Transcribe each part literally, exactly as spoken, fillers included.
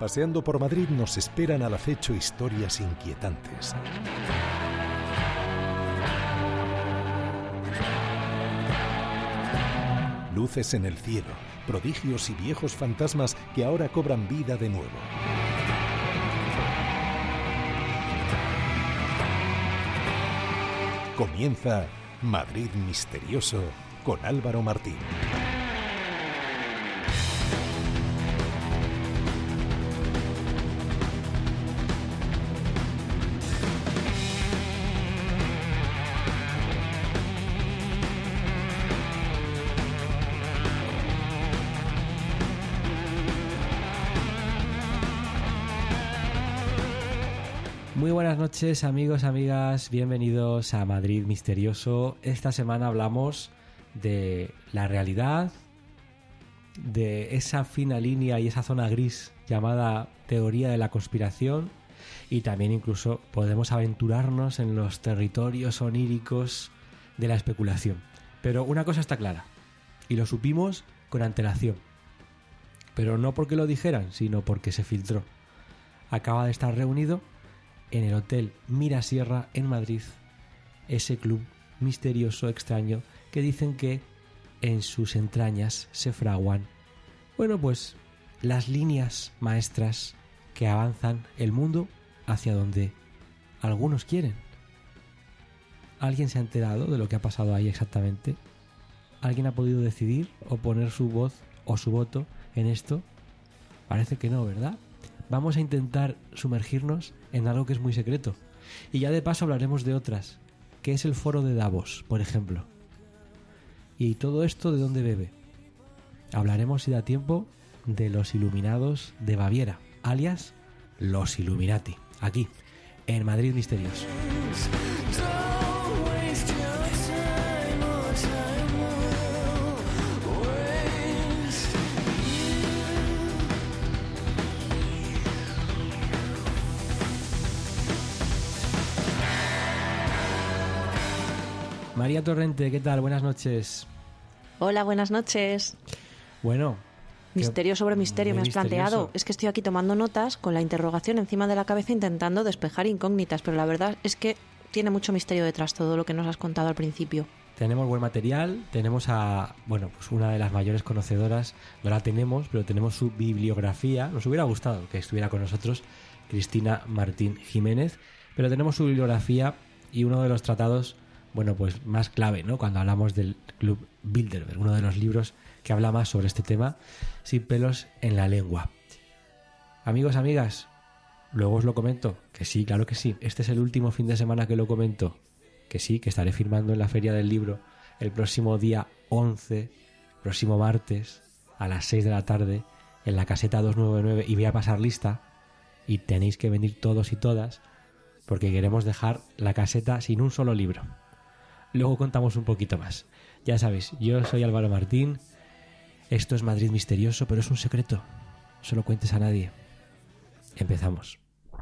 Paseando por Madrid nos esperan al acecho historias inquietantes. Luces en el cielo, prodigios y viejos fantasmas que ahora cobran vida de nuevo. Comienza Madrid Misterioso con Álvaro Martín. Muy buenas noches, amigos, amigas, bienvenidos a Madrid Misterioso. Esta semana hablamos de la realidad, de esa fina línea y esa zona gris llamada teoría de la conspiración, y también incluso podemos aventurarnos en los territorios oníricos de la especulación. Pero una cosa está clara, y lo supimos con antelación, pero no porque lo dijeran, sino porque se filtró. Acaba de estar reunido en el Hotel Mirasierra en Madrid ese club misterioso, extraño, que dicen que en sus entrañas se fraguan, bueno, pues las líneas maestras que avanzan el mundo hacia donde algunos quieren. ¿Alguien se ha enterado de lo que ha pasado ahí exactamente? ¿Alguien ha podido decidir o poner su voz o su voto en esto? Parece que no, ¿verdad? Vamos a intentar sumergirnos en algo que es muy secreto. Y ya de paso hablaremos de otras, que es el foro de Davos, por ejemplo. ¿Y todo esto de dónde bebe? Hablaremos, si da tiempo, de los Iluminados de Baviera, alias los Illuminati, aquí, en Madrid Misterioso. María Torrente, ¿qué tal? Buenas noches. Hola, buenas noches. Bueno. Misterio sobre misterio me has misterioso. planteado. Es que estoy aquí tomando notas con la interrogación encima de la cabeza intentando despejar incógnitas, pero la verdad es que tiene mucho misterio detrás todo lo que nos has contado al principio. Tenemos buen material, tenemos a, bueno, pues una de las mayores conocedoras, no la tenemos, pero tenemos su bibliografía. Nos hubiera gustado que estuviera con nosotros Cristina Martín Jiménez, pero tenemos su bibliografía y uno de los tratados, bueno, pues más clave, ¿no? Cuando hablamos del Club Bilderberg, uno de los libros que habla más sobre este tema, sin pelos en la lengua. Amigos, amigas, luego os lo comento, que sí, claro que sí. Este es el último fin de semana que lo comento, que sí, que estaré firmando en la Feria del Libro el próximo día once, próximo martes, a las seis de la tarde, en la caseta doscientos noventa y nueve, y voy a pasar lista, y tenéis que venir todos y todas, porque queremos dejar la caseta sin un solo libro. Luego contamos un poquito más. Ya sabéis, yo soy Álvaro Martín. Esto es Madrid Misterioso, pero es un secreto. No se lo cuentes a nadie. Empezamos.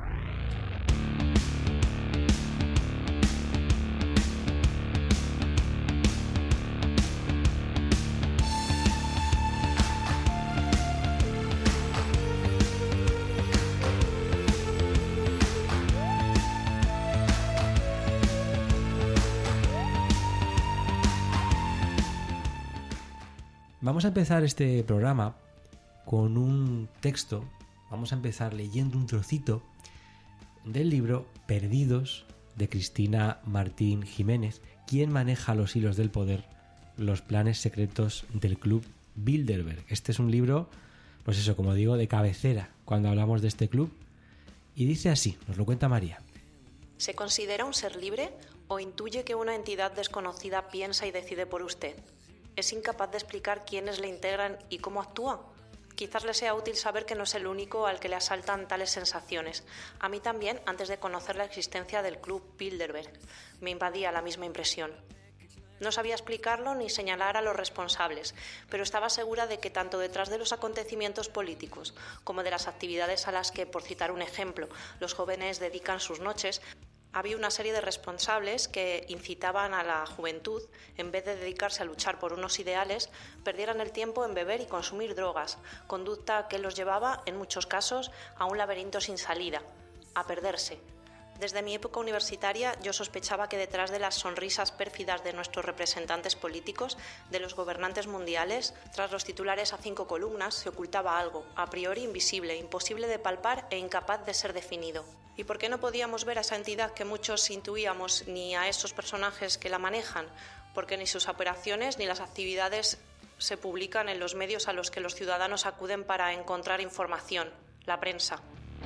Vamos a empezar este programa con un texto. Vamos a empezar leyendo un trocito del libro Perdidos de Cristina Martín Jiménez, quien maneja los hilos del poder, los planes secretos del Club Bilderberg. Este es un libro, pues eso, como digo, de cabecera cuando hablamos de este club. Y dice así, nos lo cuenta María. ¿Se considera un ser libre o intuye que una entidad desconocida piensa y decide por usted? ¿Es incapaz de explicar quiénes le integran y cómo actúa? Quizás le sea útil saber que no es el único al que le asaltan tales sensaciones. A mí también, antes de conocer la existencia del Club Bilderberg, me invadía la misma impresión. No sabía explicarlo ni señalar a los responsables, pero estaba segura de que tanto detrás de los acontecimientos políticos como de las actividades a las que, por citar un ejemplo, los jóvenes dedican sus noches, Había una serie de responsables que incitaban a la juventud, en vez de dedicarse a luchar por unos ideales, perdieran el tiempo en beber y consumir drogas, conducta que los llevaba, en muchos casos, a un laberinto sin salida, a perderse. Desde mi época universitaria yo sospechaba que detrás de las sonrisas pérfidas de nuestros representantes políticos, de los gobernantes mundiales, tras los titulares a cinco columnas, se ocultaba algo, a priori invisible, imposible de palpar e incapaz de ser definido. ¿Y por qué no podíamos ver a esa entidad que muchos intuíamos, ni a esos personajes que la manejan? Porque ni sus operaciones ni las actividades se publican en los medios a los que los ciudadanos acuden para encontrar información, la prensa.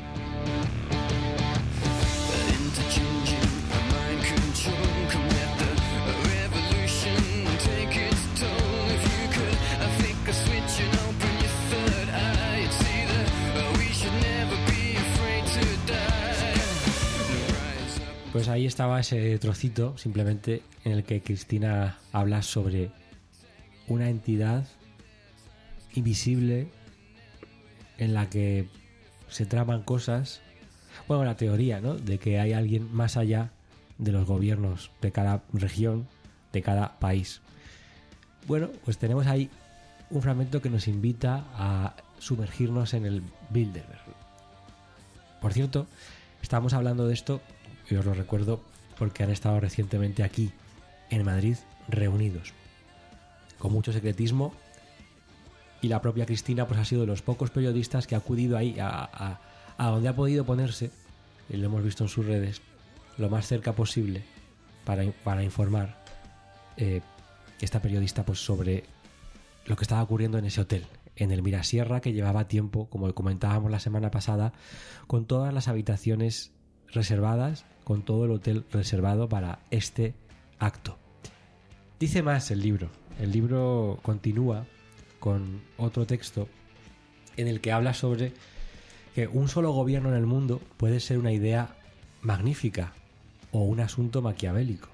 Pues ahí estaba ese trocito, simplemente, en el que Cristina habla sobre una entidad invisible en la que se traman cosas. Bueno, la teoría, ¿no?, de que hay alguien más allá de los gobiernos de cada región, de cada país. Bueno, pues tenemos ahí un fragmento que nos invita a sumergirnos en el Bilderberg. Por cierto, estábamos hablando de esto, y os lo recuerdo porque han estado recientemente aquí, en Madrid, reunidos, con mucho secretismo, y la propia Cristina pues ha sido de los pocos periodistas que ha acudido ahí a, a, a donde ha podido ponerse, y lo hemos visto en sus redes, lo más cerca posible para, para informar eh, esta periodista pues sobre lo que estaba ocurriendo en ese hotel, en el Mirasierra, que llevaba tiempo, como comentábamos la semana pasada, con todas las habitaciones reservadas, con todo el hotel reservado para este acto. Dice más el libro. El libro continúa con otro texto en el que habla sobre que un solo gobierno en el mundo puede ser una idea magnífica o un asunto maquiavélico.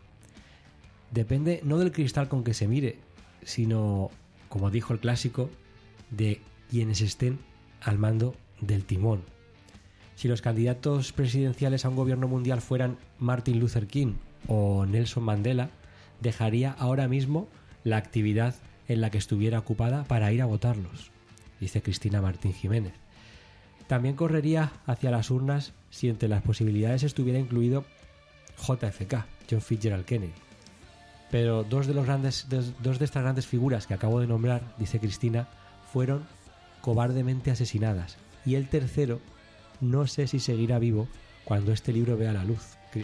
Depende no del cristal con que se mire, sino, como dijo el clásico, de quienes estén al mando del timón. Si los candidatos presidenciales a un gobierno mundial fueran Martin Luther King o Nelson Mandela, dejaría ahora mismo la actividad en la que estuviera ocupada para ir a votarlos, dice Cristina Martín Jiménez. También correría hacia las urnas si entre las posibilidades estuviera incluido J F K, John Fitzgerald Kennedy. Pero dos de, los grandes, dos de estas grandes figuras que acabo de nombrar, dice Cristina, fueron cobardemente asesinadas, y el tercero no sé si seguirá vivo cuando este libro vea la luz.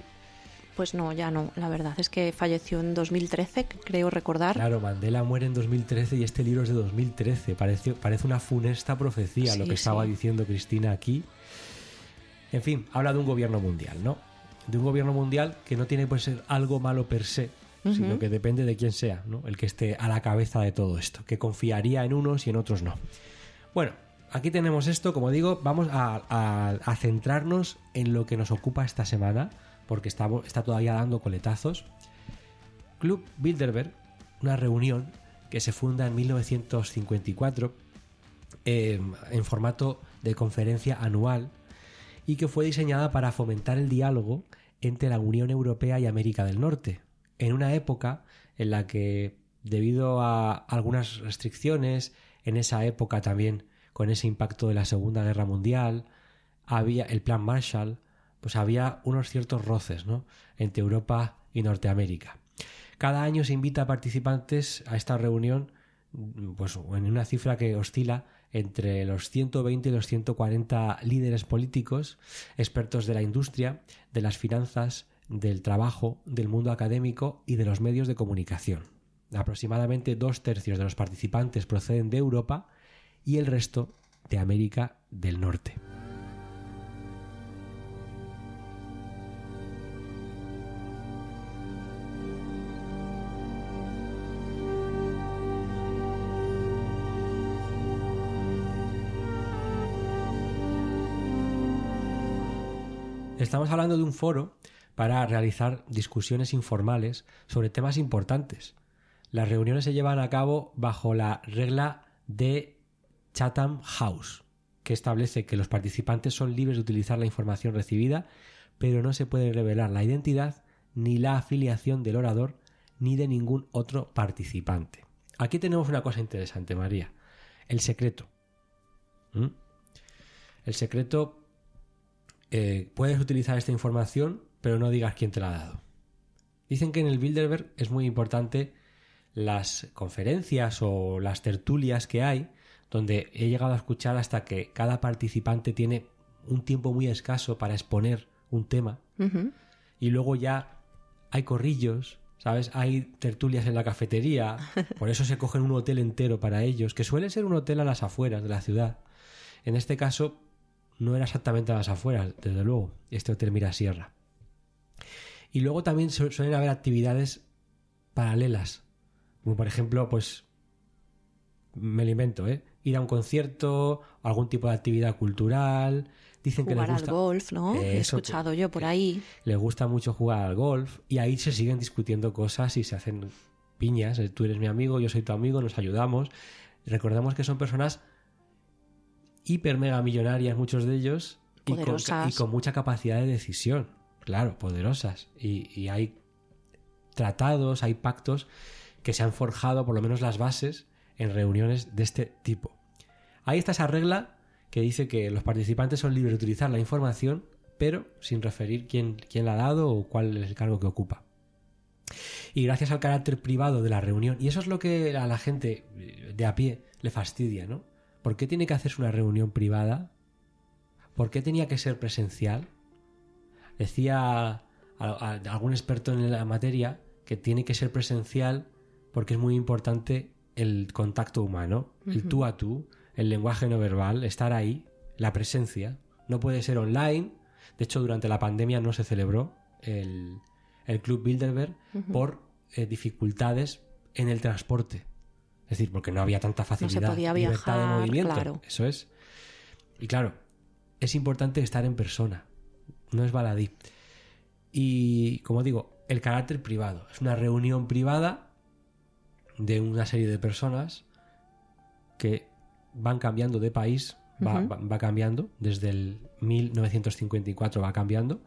Pues no, ya no. La verdad es que falleció en dos mil trece, creo recordar. Claro, Mandela muere en dos mil trece y este libro es de dos mil trece. Parece, parece una funesta profecía, sí, lo que estaba sí. diciendo Cristina aquí. En fin, habla de un gobierno mundial, ¿no? De un gobierno mundial que no tiene por ser algo malo per se, uh-huh. sino que depende de quién sea, ¿no?, el que esté a la cabeza de todo esto, que confiaría en unos y en otros no. Bueno, aquí tenemos esto, como digo, vamos a, a, a centrarnos en lo que nos ocupa esta semana, porque está, está todavía dando coletazos. Club Bilderberg, una reunión que se funda en mil novecientos cincuenta y cuatro eh, en formato de conferencia anual y que fue diseñada para fomentar el diálogo entre la Unión Europea y América del Norte, en una época en la que, debido a algunas restricciones, en esa época también con ese impacto de la Segunda Guerra Mundial, había el Plan Marshall, pues había unos ciertos roces, ¿no?, entre Europa y Norteamérica. Cada año se invita a participantes a esta reunión, pues en una cifra que oscila entre los ciento veinte y los ciento cuarenta líderes políticos, expertos de la industria, de las finanzas, del trabajo, del mundo académico y de los medios de comunicación. Aproximadamente dos tercios de los participantes proceden de Europa y el resto de América del Norte. Estamos hablando de un foro para realizar discusiones informales sobre temas importantes. Las reuniones se llevan a cabo bajo la regla de Chatham House, que establece que los participantes son libres de utilizar la información recibida pero no se puede revelar la identidad ni la afiliación del orador ni de ningún otro participante. Aquí tenemos una cosa interesante, María. El secreto. ¿Mm? El secreto, eh, puedes utilizar esta información, pero no digas quién te la ha dado. Dicen que en el Bilderberg es muy importante las conferencias o las tertulias que hay, donde he llegado a escuchar hasta que cada participante tiene un tiempo muy escaso para exponer un tema. Uh-huh. Y luego ya hay corrillos, ¿sabes? Hay tertulias en la cafetería, por eso se cogen un hotel entero para ellos, que suele ser un hotel a las afueras de la ciudad. En este caso no era exactamente a las afueras, desde luego, este hotel Mirasierra. Y luego también su- suelen haber actividades paralelas, como por ejemplo, pues me lo invento, ¿eh? Ir a un concierto, algún tipo de actividad cultural. Dicen jugar que les gusta al golf, ¿no? Eso, He escuchado que, yo por que ahí. Les gusta mucho jugar al golf y ahí se siguen discutiendo cosas y se hacen piñas. Tú eres mi amigo, yo soy tu amigo, nos ayudamos. Recordemos que son personas hiper mega millonarias, muchos de ellos, y con, y con mucha capacidad de decisión. Claro, poderosas. Y, y hay tratados, hay pactos que se han forjado, por lo menos las bases, en reuniones de este tipo. Ahí está esa regla que dice que los participantes son libres de utilizar la información, pero sin referir quién, quién la ha dado o cuál es el cargo que ocupa. Y gracias al carácter privado de la reunión, y eso es lo que a la gente de a pie le fastidia, ¿no? ¿Por qué tiene que hacerse una reunión privada? ¿Por qué tenía que ser presencial? Decía a, a, a algún experto en la materia que tiene que ser presencial porque es muy importante el contacto humano, uh-huh. el tú a tú, el lenguaje no verbal, estar ahí, la presencia. No puede ser online. De hecho, durante la pandemia no se celebró el, el Club Bilderberg uh-huh. por eh, dificultades en el transporte. Es decir, porque no había tanta facilidad, no se podía viajar, libertad de movimiento. Claro. Eso es. Y claro, es importante estar en persona. No es baladí. Y, como digo, el carácter privado. Es una reunión privada de una serie de personas que van cambiando de país, va, uh-huh. va, va cambiando, desde el mil novecientos cincuenta y cuatro va cambiando.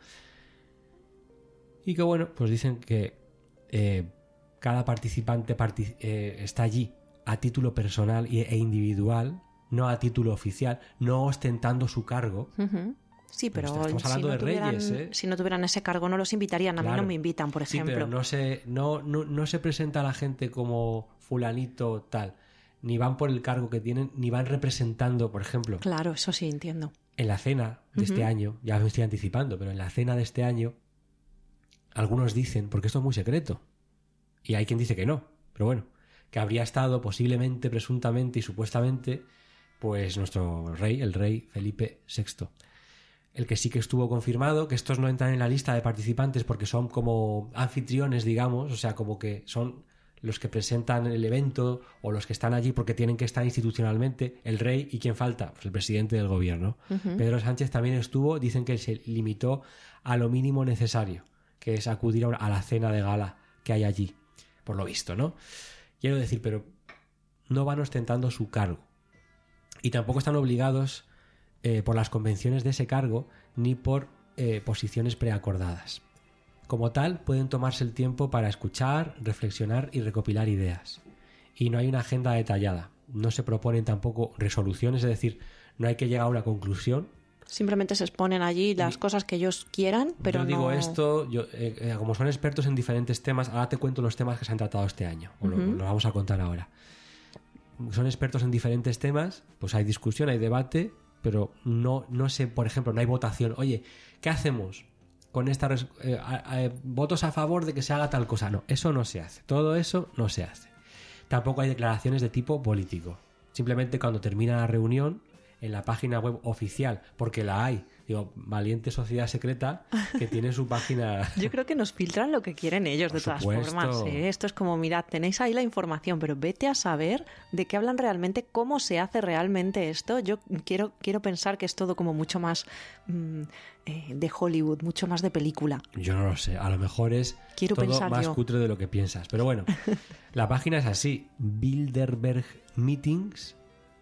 Y que, bueno, pues dicen que eh, cada participante partic- eh, está allí a título personal e individual, no a título oficial, no ostentando su cargo. Uh-huh. Sí, pero estamos hablando si, no de tuvieran, reyes, ¿eh? si no tuvieran ese cargo no los invitarían. A claro. mí no me invitan, por ejemplo. Sí, pero no se, no, no, no se presenta a la gente como fulanito tal. Ni van por el cargo que tienen, ni van representando, por ejemplo. Claro, eso sí, entiendo. En la cena de uh-huh. este año, ya me estoy anticipando, pero en la cena de este año, algunos dicen, porque esto es muy secreto, y hay quien dice que no, pero bueno, que habría estado posiblemente, presuntamente y supuestamente, pues nuestro rey, el rey Felipe sexto. El que sí que estuvo confirmado, que estos no entran en la lista de participantes porque son como anfitriones, digamos, o sea, como que son los que presentan el evento o los que están allí porque tienen que estar institucionalmente, el rey y ¿quién falta? Pues el presidente del gobierno. Uh-huh. Pedro Sánchez también estuvo, dicen que se limitó a lo mínimo necesario, que es acudir a la cena de gala que hay allí, por lo visto, ¿no? Quiero decir, pero no van ostentando su cargo y tampoco están obligados eh, por las convenciones de ese cargo ni por eh, posiciones preacordadas. Como tal, pueden tomarse el tiempo para escuchar, reflexionar y recopilar ideas. Y no hay una agenda detallada. No se proponen tampoco resoluciones, es decir, no hay que llegar a una conclusión. Simplemente se exponen allí las cosas que ellos quieran, pero yo digo no... esto, yo, eh, eh, como son expertos en diferentes temas, ahora te cuento los temas que se han tratado este año, o uh-huh. lo, lo vamos a contar ahora. Son expertos en diferentes temas, pues hay discusión, hay debate, pero no, no sé, por ejemplo, no hay votación. Oye, ¿qué hacemos con esta res- eh, a, a, votos a favor de que se haga tal cosa? No, eso no se hace. Todo eso no se hace. Tampoco hay declaraciones de tipo político. Simplemente cuando termina la reunión, en la página web oficial, porque la hay, digo, valiente sociedad secreta que tiene su página. Yo creo que nos filtran lo que quieren ellos, Por de todas supuesto. formas, ¿eh? Esto es como, mirad, tenéis ahí la información, pero vete a saber de qué hablan realmente, cómo se hace realmente esto. Yo quiero, quiero pensar que es todo como mucho más mmm, eh, de Hollywood, mucho más de película. Yo no lo sé, a lo mejor es quiero todo pensar más yo. cutre de lo que piensas. Pero bueno, la página es así, bilderberg meetings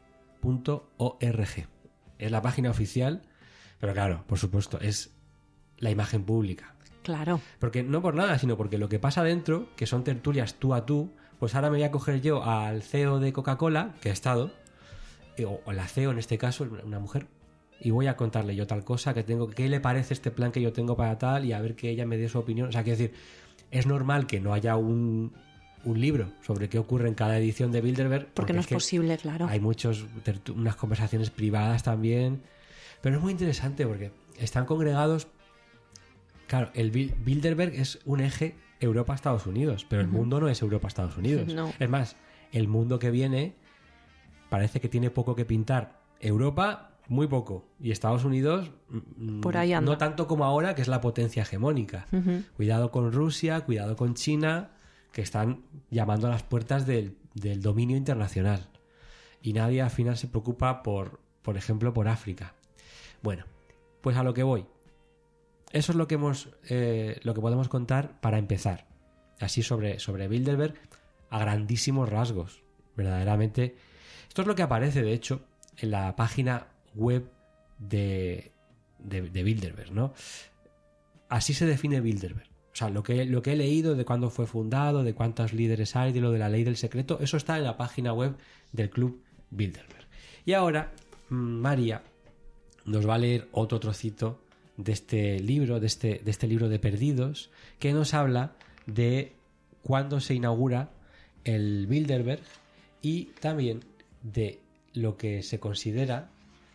punto org. Es la página oficial, pero claro, por supuesto, es la imagen pública. Claro. Porque no por nada, sino porque lo que pasa dentro, que son tertulias tú a tú, pues ahora me voy a coger yo al C E O de Coca-Cola, que ha estado, o la C E O en este caso, una mujer, y voy a contarle yo tal cosa que tengo, qué le parece este plan que yo tengo para tal, y a ver que ella me dé su opinión. O sea, quiero decir, es normal que no haya un, un libro sobre qué ocurre en cada edición de Bilderberg. Porque, porque no es, es posible, claro. Hay muchos, unas conversaciones privadas también, pero es muy interesante porque están congregados. Claro, el Bilderberg es un eje Europa-Estados Unidos, pero el uh-huh. mundo no es Europa-Estados Unidos. No. Es más, el mundo que viene parece que tiene poco que pintar. Europa, muy poco. Y Estados Unidos, por ahí anda. No tanto como ahora, que es la potencia hegemónica. Uh-huh. Cuidado con Rusia, cuidado con China, que están llamando a las puertas del, del dominio internacional. Y nadie al final se preocupa por, por ejemplo, por África. Bueno, pues a lo que voy. Eso es lo que hemos, eh, lo que podemos contar para empezar. Así sobre, sobre Bilderberg a grandísimos rasgos. Verdaderamente. Esto es lo que aparece, de hecho, en la página web de, de, de Bilderberg, ¿no? Así se define Bilderberg. O sea, lo que, lo que he leído de cuándo fue fundado, de cuántos líderes hay, de lo de la ley del secreto, eso está en la página web del Club Bilderberg. Y ahora, María nos va a leer otro trocito de este libro, de este, de este libro de Perdidos, que nos habla de cuándo se inaugura el Bilderberg y también de lo que se considera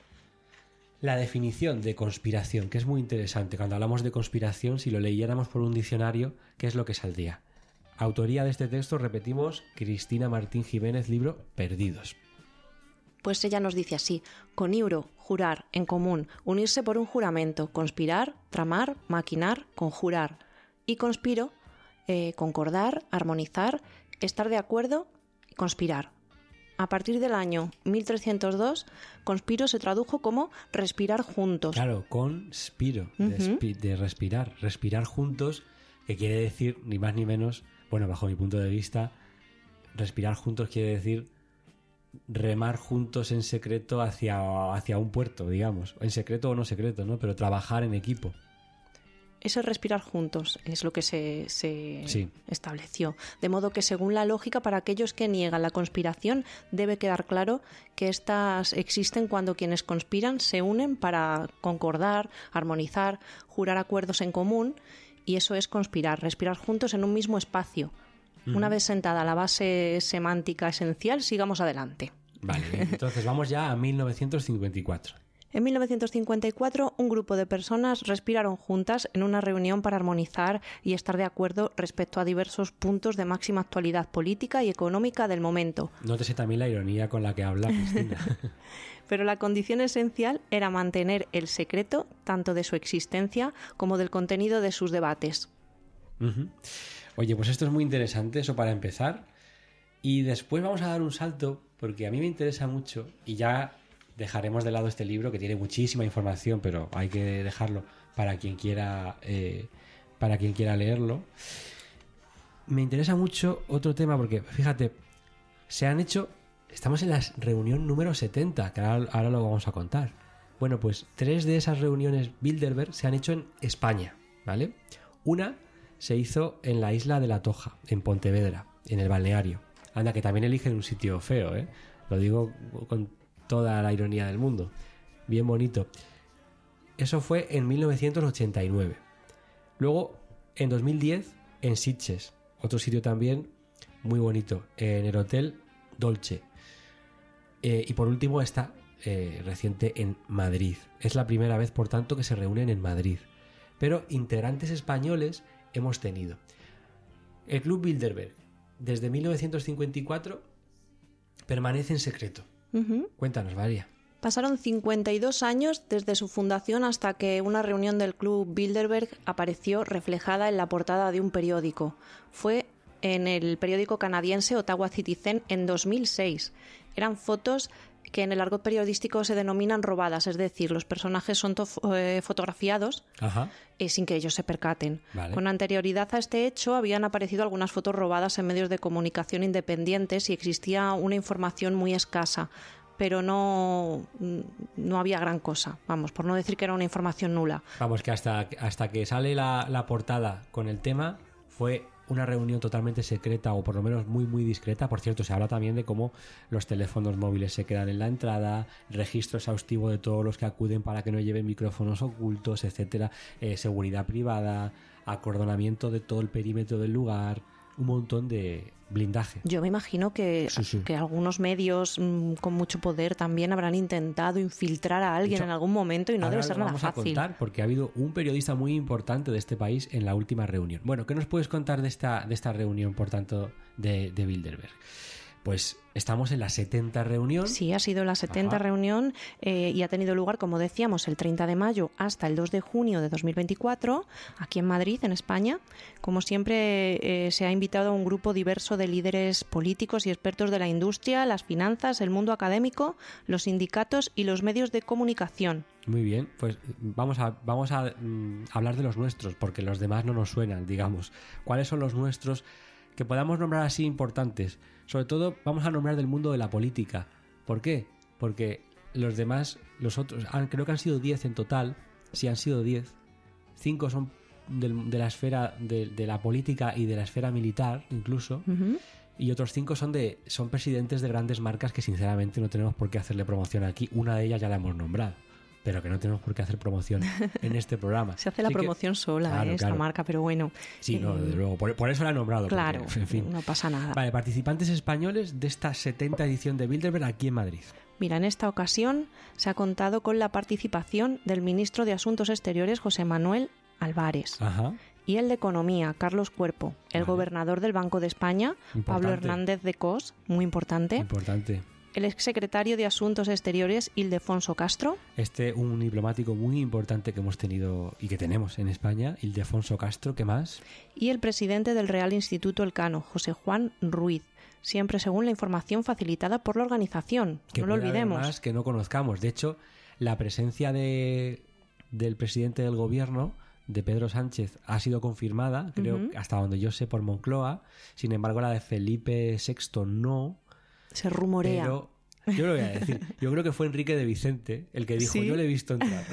la definición de conspiración, que es muy interesante. Cuando hablamos de conspiración, si lo leyéramos por un diccionario, ¿qué es lo que saldría? Autoría de este texto, repetimos, Cristina Martín Jiménez, libro Perdidos. Pues ella nos dice así: conibro, jurar, en común, unirse por un juramento, conspirar, tramar, maquinar, conjurar. Y conspiro, eh, concordar, armonizar, estar de acuerdo, conspirar. A partir del año mil trescientos dos, conspiro se tradujo como respirar juntos. Claro, conspiro, uh-huh. de, espi- de respirar, respirar juntos, que quiere decir, ni más ni menos, bueno, bajo mi punto de vista, respirar juntos quiere decir remar juntos en secreto hacia, hacia un puerto, digamos, en secreto o no secreto, ¿no? Pero trabajar en equipo. Ese respirar juntos es lo que se, se sí. estableció. De modo que, según la lógica, para aquellos que niegan la conspiración, debe quedar claro que éstas existen cuando quienes conspiran se unen para concordar, armonizar, jurar acuerdos en común, y eso es conspirar, respirar juntos en un mismo espacio. Uh-huh. Una vez sentada la base semántica esencial, sigamos adelante. Vale, entonces vamos ya a mil novecientos cincuenta y cuatro. En mil novecientos cincuenta y cuatro, un grupo de personas respiraron juntas en una reunión para armonizar y estar de acuerdo respecto a diversos puntos de máxima actualidad política y económica del momento. Nótese también la ironía con la que habla Cristina. Pero la condición esencial era mantener el secreto tanto de su existencia como del contenido de sus debates. Uh-huh. Oye, pues esto es muy interesante, eso para empezar. Y después vamos a dar un salto, porque a mí me interesa mucho, y ya dejaremos de lado este libro que tiene muchísima información, pero hay que dejarlo para quien quiera, eh, para quien quiera leerlo. Me interesa mucho otro tema, porque fíjate, se han hecho, estamos en la reunión número setenta, que ahora, ahora lo vamos a contar. Bueno, pues tres de esas reuniones Bilderberg se han hecho en España, ¿vale? Una se hizo en la isla de La Toja, en Pontevedra, en el balneario. Anda, que también eligen un sitio feo, ¿eh? Lo digo con toda la ironía del mundo. Bien bonito. Eso fue en mil novecientos ochenta y nueve. Luego, en dos mil diez, en Sitges, otro sitio también muy bonito, en el Hotel Dolce. Eh, y por último, esta eh, reciente en Madrid. Es la primera vez, por tanto, que se reúnen en Madrid. Pero integrantes españoles hemos tenido. El Club Bilderberg, desde mil novecientos cincuenta y cuatro, permanece en secreto. Uh-huh. Cuéntanos, María. Pasaron cincuenta y dos años desde su fundación hasta que una reunión del Club Bilderberg apareció reflejada en la portada de un periódico. Fue en el periódico canadiense Ottawa Citizen en dos mil seis. Eran fotos que en el argot periodístico se denominan robadas, es decir, los personajes son to- eh, fotografiados eh, sin que ellos se percaten. Vale. Con anterioridad a este hecho habían aparecido algunas fotos robadas en medios de comunicación independientes y existía una información muy escasa. pero no, no había gran cosa, vamos, por no decir que era una información nula. Vamos, que hasta, hasta que sale la, la portada con el tema fue una reunión totalmente secreta, o por lo menos muy muy discreta. Por cierto, se habla también de cómo los teléfonos móviles se quedan en la entrada, registro exhaustivo de todos los que acuden para que no lleven micrófonos ocultos, etcétera, eh, seguridad privada, acordonamiento de todo el perímetro del lugar, un montón de blindaje. Yo me imagino que, sí, sí. que algunos medios mmm, con mucho poder también habrán intentado infiltrar a alguien hecho, en algún momento y no debe ser nada vamos fácil. Vamos a contar, porque ha habido un periodista muy importante de este país en la última reunión. Bueno, ¿qué nos puedes contar de esta, de esta reunión, por tanto, de, de Bilderberg? Pues estamos en la setenta reunión. Sí, ha sido la setenta Ajá. reunión eh, y ha tenido lugar, como decíamos, el treinta de mayo hasta el dos de junio de dos mil veinticuatro, aquí en Madrid, en España. Como siempre, eh, se ha invitado a un grupo diverso de líderes políticos y expertos de la industria, las finanzas, el mundo académico, los sindicatos y los medios de comunicación. Muy bien, pues vamos a, vamos a mm, hablar de los nuestros, porque los demás no nos suenan, digamos. ¿Cuáles son los nuestros que podamos nombrar así importantes? Sobre todo vamos a nombrar del mundo de la política. ¿Por qué? Porque los demás, los otros, han, creo que han sido diez en total. Sí, han sido diez. Cinco son de, de la esfera de, de la política y de la esfera militar, incluso. Uh-huh. Y otros cinco son de son presidentes de grandes marcas que sinceramente no tenemos por qué hacerle promoción aquí. Una de ellas ya la hemos nombrado, pero que no tenemos por qué hacer promoción en este programa. Se hace la Así promoción que, sola, claro, eh, esta claro. marca, pero bueno. Sí, eh, no, desde luego. Por, por eso la he nombrado. Claro, porque, en fin. no pasa nada. Vale, participantes españoles de esta setenta edición de Bilderberg aquí en Madrid. Mira, en esta ocasión se ha contado con la participación del ministro de Asuntos Exteriores, José Manuel Álvarez. Ajá. Y el de Economía, Carlos Cuerpo. El Vale. gobernador del Banco de España, Importante. Pablo Hernández de Cos, muy importante. Importante. El exsecretario de Asuntos Exteriores, Ildefonso Castro. Este, un diplomático muy importante que hemos tenido y que tenemos en España, Ildefonso Castro. ¿Qué más? Y el presidente del Real Instituto Elcano, José Juan Ruiz. Siempre según la información facilitada por la organización. Que no lo puede haber olvidemos. más que no conozcamos. De hecho, la presencia de, del presidente del gobierno, de Pedro Sánchez, ha sido confirmada, creo, Uh-huh. hasta donde yo sé, por Moncloa. Sin embargo, la de Felipe sexto no. Se rumorea. Pero yo lo voy a decir. Yo creo que fue Enrique de Vicente el que dijo, ¿Sí? yo le he visto entrar.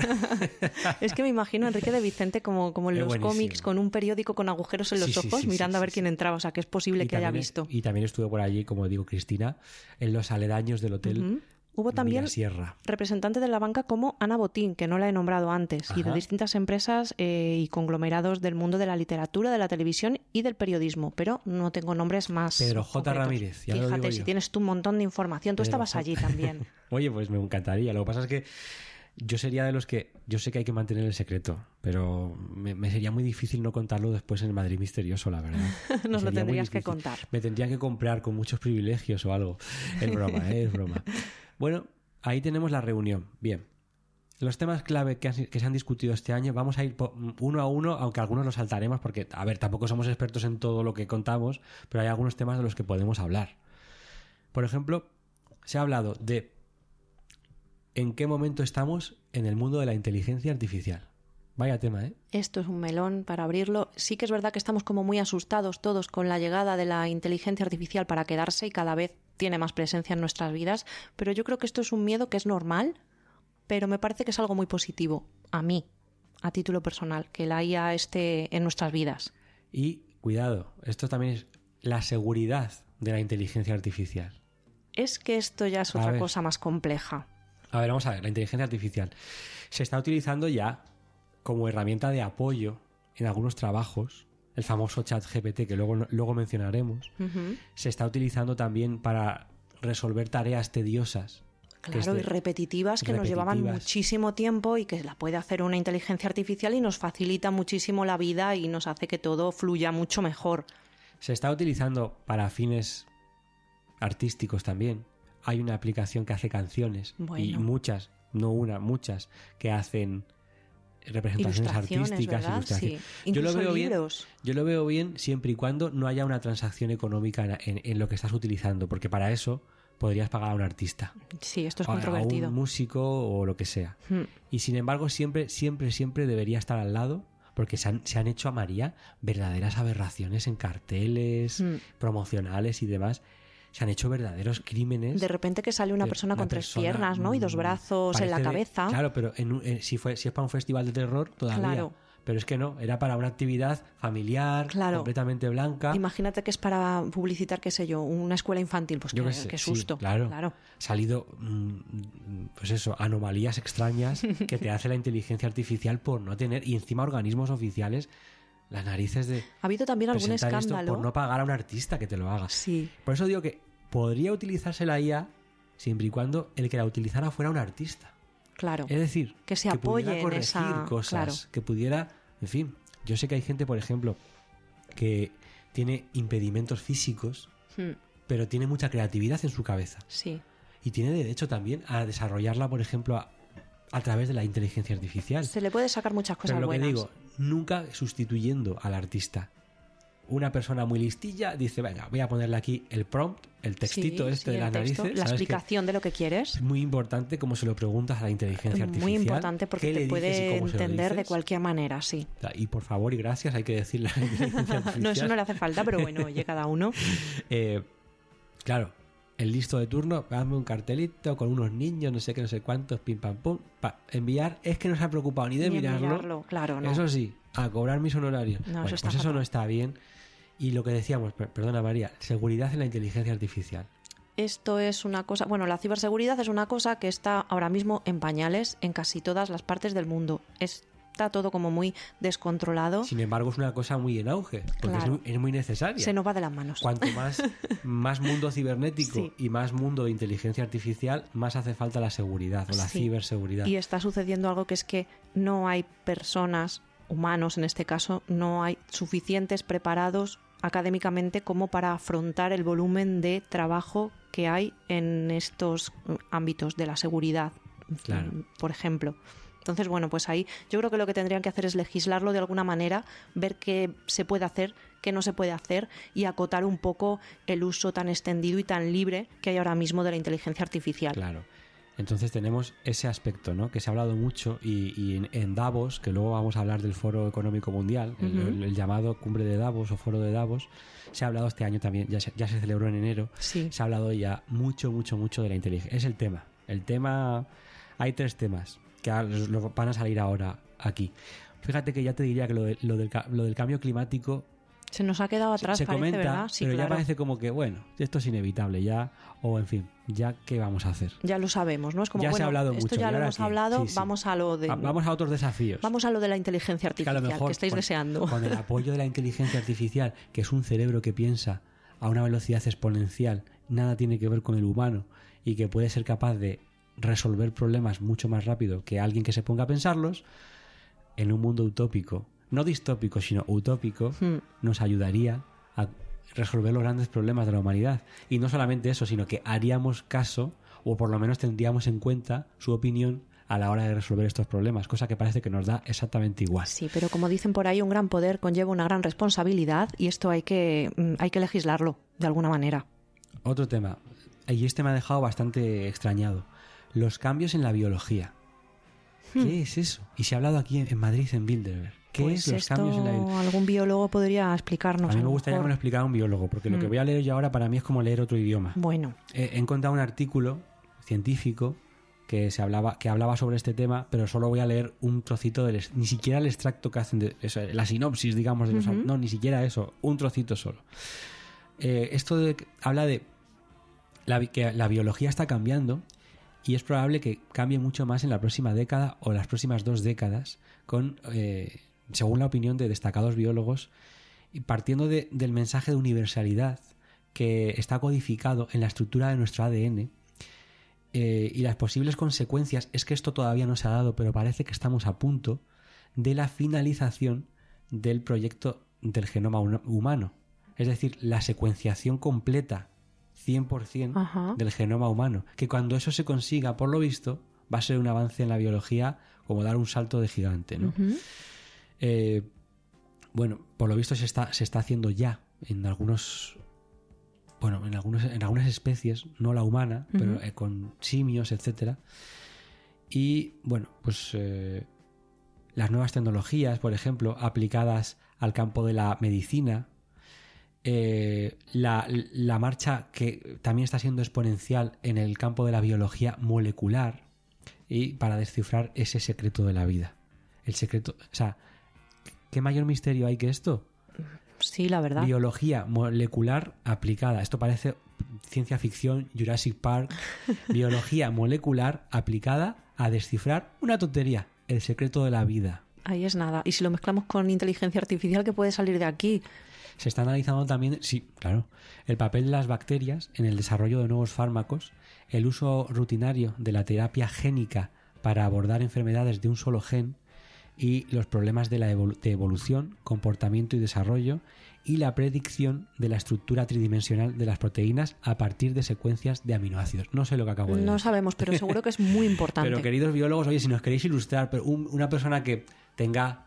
Es que me imagino a Enrique de Vicente como, como en Es los buenísimo. cómics, con un periódico con agujeros en los Sí, sí, ojos, sí, mirando sí, a ver sí, quién sí. entraba. O sea, que es posible Y que haya también- visto. Y también estuve por allí, como digo, Cristina, en los aledaños del hotel Ujú. Hubo también Mirasierra. representantes de la banca como Ana Botín, que no la he nombrado antes, y de Ajá. distintas empresas eh, y conglomerados del mundo de la literatura, de la televisión y del periodismo, pero no tengo nombres más Pedro J. concretos. Ramírez, ya lo Fíjate, digo si yo. tienes tú un montón de información, tú Pedro estabas J. allí también. Oye, pues me encantaría. Lo que pasa es que yo sería de los que... Yo sé que hay que mantener el secreto, pero me, me sería muy difícil no contarlo después en el Madrid Misterioso, la verdad. Me Nos lo sería muy tendrías que difícil. contar. Me tendría que comprar con muchos privilegios o algo. Es broma, ¿eh? Es broma. Bueno, ahí tenemos la reunión. Bien. Los temas clave que, han- que se han discutido este año, vamos a ir po- uno a uno, aunque algunos los saltaremos, porque, a ver, tampoco somos expertos en todo lo que contamos, pero hay algunos temas de los que podemos hablar. Por ejemplo, se ha hablado de en qué momento estamos en el mundo de la inteligencia artificial. Vaya tema, ¿eh? Esto es un melón para abrirlo. Sí que es verdad que estamos como muy asustados todos con la llegada de la inteligencia artificial para quedarse y cada vez tiene más presencia en nuestras vidas, pero yo creo que esto es un miedo que es normal, pero me parece que es algo muy positivo, a mí, a título personal, que la I A esté en nuestras vidas. Y, cuidado, esto también es la seguridad de la inteligencia artificial. Es que esto ya es A otra ver. cosa más compleja. A ver, vamos a ver, la inteligencia artificial se está utilizando ya como herramienta de apoyo en algunos trabajos. El famoso chat G P T, que luego, luego mencionaremos, Ujú. se está utilizando también para resolver tareas tediosas. que es Claro, de- y repetitivas que nos llevaban repetitivas. muchísimo tiempo y que la puede hacer una inteligencia artificial y nos facilita muchísimo la vida y nos hace que todo fluya mucho mejor. Se está utilizando para fines artísticos también. Hay una aplicación que hace canciones y Bueno. muchas, no una, muchas que hacen representaciones Ilustraciones, artísticas, ¿verdad? ilustraciones. Sí. Yo lo Incluso veo bien. libros. Yo lo veo bien siempre y cuando no haya una transacción económica en, en- en lo que estás utilizando, porque para eso podrías pagar a un artista, Sí, esto es a, a controvertido. un músico o lo que sea. Hmm. Y sin embargo, siempre, siempre, siempre debería estar al lado, porque se han, se han hecho a María verdaderas aberraciones en carteles Mm. promocionales y demás, se han hecho verdaderos crímenes. De repente que sale una persona con tres persona, piernas, ¿no? Y dos brazos en la cabeza. De, claro, pero en, en, si, fue, si es para un festival de terror, todavía. Claro. Pero es que no, era para una actividad familiar, claro. completamente blanca. Imagínate que es para publicitar, qué sé yo, una escuela infantil. Pues yo qué, que sé, qué susto. Sí, claro. claro. Salido, pues eso, anomalías extrañas que te hace la inteligencia artificial por no tener, y encima organismos oficiales, las narices de... Ha habido también algún escándalo. Por no pagar a un artista que te lo haga. Sí. Por eso digo que podría utilizarse la I A siempre y cuando el que la utilizara fuera un artista. Claro. Es decir, que se que apoye pudiera corregir en esa... cosas, claro. que pudiera... En fin, yo sé que hay gente, por ejemplo, que tiene impedimentos físicos, hmm. pero tiene mucha creatividad en su cabeza. Sí. Y tiene derecho también a desarrollarla, por ejemplo, a, a través de la inteligencia artificial. Se le puede sacar muchas cosas pero lo buenas. que digo, nunca sustituyendo al artista. Una persona muy listilla dice, venga, voy a ponerle aquí el prompt, el textito sí, este sí, de las texto, narices. La explicación de lo que quieres. Es muy importante cómo se lo preguntas a la inteligencia artificial. Muy importante porque te puede entender de cualquier manera, sí. Y por favor y gracias hay que decirle a la inteligencia artificial. No, eso no le hace falta, pero bueno, oye, cada uno. eh, claro, el listo de turno, hazme un cartelito con unos niños, no sé qué, no sé cuántos, pim pam pum, pa, enviar. Es que no se ha preocupado ni de ni mirarlo. mirarlo. Claro, no. Eso sí, a cobrar mis honorarios. No, bueno, eso está pues eso fatal. no está bien. Y lo que decíamos, perdona María, seguridad en la inteligencia artificial. Esto es una cosa, bueno, la ciberseguridad es una cosa que está ahora mismo en pañales en casi todas las partes del mundo. Está todo como muy descontrolado. Sin embargo, es una cosa muy en auge, porque claro. es, muy, es muy necesaria. Se nos va de las manos. Cuanto más, más mundo cibernético sí. y más mundo de inteligencia artificial, más hace falta la seguridad o la sí. ciberseguridad. Y está sucediendo algo que es que no hay personas, humanos en este caso, no hay suficientes preparados académicamente como para afrontar el volumen de trabajo que hay en estos ámbitos de la seguridad, claro. por ejemplo. Entonces, bueno, pues ahí yo creo que lo que tendrían que hacer es legislarlo de alguna manera, ver qué se puede hacer, qué no se puede hacer y acotar un poco el uso tan extendido y tan libre que hay ahora mismo de la inteligencia artificial. Claro. Entonces tenemos ese aspecto, ¿no? Que se ha hablado mucho y, y en, en Davos, que luego vamos a hablar del Foro Económico Mundial, uh-huh. el, el, el llamado Cumbre de Davos o Foro de Davos, se ha hablado este año también, ya se, ya se celebró en enero, sí. se ha hablado ya mucho, mucho, mucho de la inteligencia. Es el tema. El tema, hay tres temas que van a salir ahora aquí. Fíjate que ya te diría que lo, de, lo, del, lo del cambio climático se nos ha quedado atrás, se, se parece, comenta, ¿verdad? Sí, pero claro. ya parece como que, bueno, esto es inevitable ya, o en fin, ya qué vamos a hacer. Ya lo sabemos, ¿no? Es como, ya bueno, se ha hablado esto mucho, ya lo hemos aquí, hablado, sí, sí. vamos a lo de... A, vamos a otros desafíos. Vamos a lo de la inteligencia artificial, que, a lo mejor, que estáis con, deseando. Con el apoyo de la inteligencia artificial, que es un cerebro que piensa a una velocidad exponencial, nada tiene que ver con el humano, y que puede ser capaz de resolver problemas mucho más rápido que alguien que se ponga a pensarlos, en un mundo utópico, no distópico, sino utópico, hmm. nos ayudaría a resolver los grandes problemas de la humanidad. Y no solamente eso, sino que haríamos caso, o por lo menos tendríamos en cuenta su opinión a la hora de resolver estos problemas, cosa que parece que nos da exactamente igual. Sí, pero como dicen por ahí, un gran poder conlleva una gran responsabilidad y esto hay que, hay que legislarlo de alguna manera. Otro tema, y este me ha dejado bastante extrañado, los cambios en la biología. ¿Qué hmm. es eso? Y se ha hablado aquí en Madrid, en Bilderberg. ¿Qué pues es los esto, cambios en la biología? Algún biólogo podría explicarnos. A mí me a gustaría que me lo explicara un biólogo, porque mm. lo que voy a leer yo ahora para mí es como leer otro idioma. Bueno. Eh, he encontrado un artículo científico que se hablaba que hablaba sobre este tema, pero solo voy a leer un trocito del, ni siquiera el extracto que hacen de eso, la sinopsis, digamos, de los, uh-huh. no, ni siquiera eso, un trocito solo. Eh, esto de, habla de la, que la biología está cambiando y es probable que cambie mucho más en la próxima década o las próximas dos décadas, con eh, según la opinión de destacados biólogos, y partiendo de, del mensaje de universalidad que está codificado en la estructura de nuestro A D N. Eh, y las posibles consecuencias es que esto todavía no se ha dado, pero parece que estamos a punto de la finalización del proyecto del genoma humano. Es decir, la secuenciación completa cien por ciento Ajá. del genoma humano. Que cuando eso se consiga, por lo visto, va a ser un avance en la biología como dar un salto de gigante, ¿no? Uh-huh. Eh, bueno, por lo visto se está, se está haciendo ya en algunos... Bueno, en, algunos, en algunas especies, no la humana, uh-huh. pero eh, con simios, etcétera. Y, bueno, pues eh, las nuevas tecnologías, por ejemplo, aplicadas al campo de la medicina, eh, la, la marcha que también está siendo exponencial en el campo de la biología molecular y para descifrar ese secreto de la vida. El secreto, o sea, ¿qué mayor misterio hay que esto? Sí, la verdad. Biología molecular aplicada. Esto parece ciencia ficción, Jurassic Park. Biología molecular aplicada a descifrar una tontería, el secreto de la vida. Ahí es nada. Y si lo mezclamos con inteligencia artificial, ¿qué puede salir de aquí? Se está analizando también, sí, claro, el papel de las bacterias en el desarrollo de nuevos fármacos, el uso rutinario de la terapia génica para abordar enfermedades de un solo gen y los problemas de la evolu- de evolución, comportamiento y desarrollo y la predicción de la estructura tridimensional de las proteínas a partir de secuencias de aminoácidos. No sé lo que acabo de No decir. sabemos, pero seguro que es muy importante. Pero queridos biólogos, oye, si nos queréis ilustrar, pero un- una persona que tenga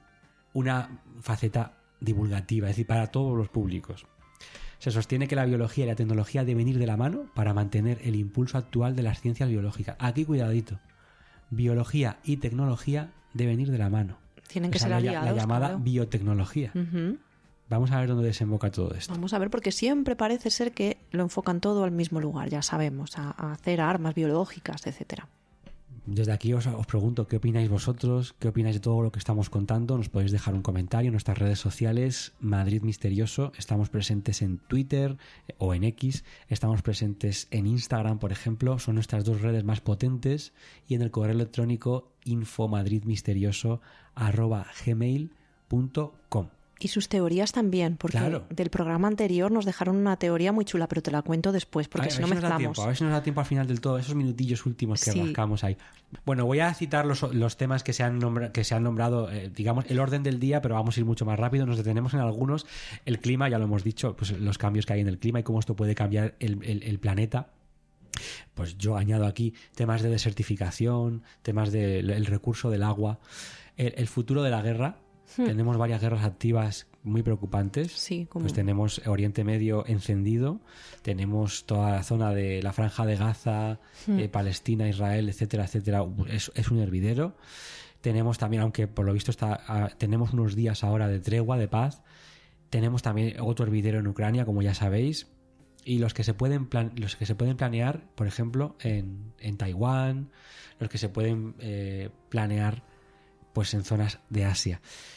una faceta divulgativa, es decir, para todos los públicos. Se sostiene que la biología y la tecnología deben ir de la mano para mantener el impulso actual de las ciencias biológicas. Aquí, cuidadito. Biología y tecnología deben ir de la mano. Tienen que Esa ser es la, aliados. la llamada claro. biotecnología. Ujú. Vamos a ver dónde desemboca todo esto. Vamos a ver, porque siempre parece ser que lo enfocan todo al mismo lugar, ya sabemos, a, a hacer armas biológicas, etcétera. Desde aquí os, os pregunto qué opináis vosotros, qué opináis de todo lo que estamos contando. Nos podéis dejar un comentario en nuestras redes sociales, Madrid Misterioso. Estamos presentes en Twitter eh, o en X. Estamos presentes en Instagram, por ejemplo. Son nuestras dos redes más potentes. Y en el correo electrónico infomadridmisterioso arroba gmail punto com. Y sus teorías también, porque Claro. del programa anterior nos dejaron una teoría muy chula, pero te la cuento después, porque A- si a no ver nos da mezclamos. tiempo, a ver si nos da tiempo al final del todo, esos minutillos últimos que Sí. rascamos ahí. Bueno, voy a citar los, los temas que se han, nombra- que se han nombrado, eh, digamos, el orden del día, pero vamos a ir mucho más rápido. Nos detenemos en algunos. El clima, ya lo hemos dicho, pues los cambios que hay en el clima y cómo esto puede cambiar el, el- el planeta. Pues yo añado aquí temas de desertificación, temas del el recurso del agua, el, el futuro de la guerra. Hmm. Tenemos varias guerras activas muy preocupantes. Sí, como... Pues tenemos Oriente Medio encendido, tenemos toda la zona de la Franja de Gaza, Hmm. eh, Palestina, Israel, etcétera, etcétera. Es, es un hervidero. Tenemos también, aunque por lo visto está, ah, tenemos unos días ahora de tregua, de paz. Tenemos también otro hervidero en Ucrania, como ya sabéis. Y los que se pueden plan- los que se pueden planear, por ejemplo, en, en Taiwán, los que se pueden eh, planear pues en zonas de Asia.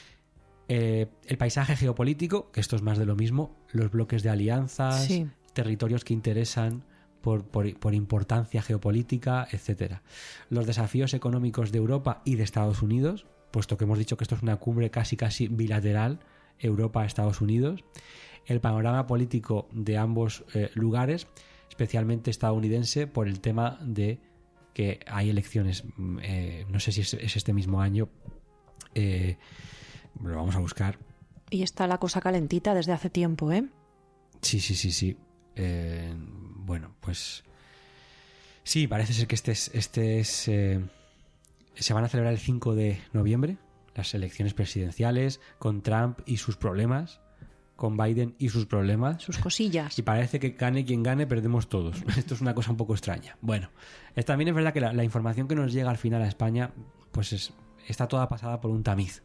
Eh, el paisaje geopolítico, que esto es más de lo mismo, los bloques de alianzas, Sí. territorios que interesan por, por, por importancia geopolítica, etcétera. Los desafíos económicos de Europa y de Estados Unidos, puesto que hemos dicho que esto es una cumbre casi casi bilateral, Europa-Estados Unidos. El panorama político de ambos eh, lugares, especialmente estadounidense, por el tema de que hay elecciones, eh, no sé si es, es este mismo año, eh, lo vamos a buscar. Y está la cosa calentita desde hace tiempo, ¿eh? Sí, sí, sí, sí. Eh, bueno, pues sí, parece ser que este es, este es eh, se van a celebrar el cinco de noviembre, las elecciones presidenciales, con Trump y sus problemas, con Biden y sus problemas. Sus cosillas. Y parece que gane quien gane, perdemos todos. Esto es una cosa un poco extraña. Bueno, es, también es verdad que la, la información que nos llega al final a España, pues es, está toda pasada por un tamiz.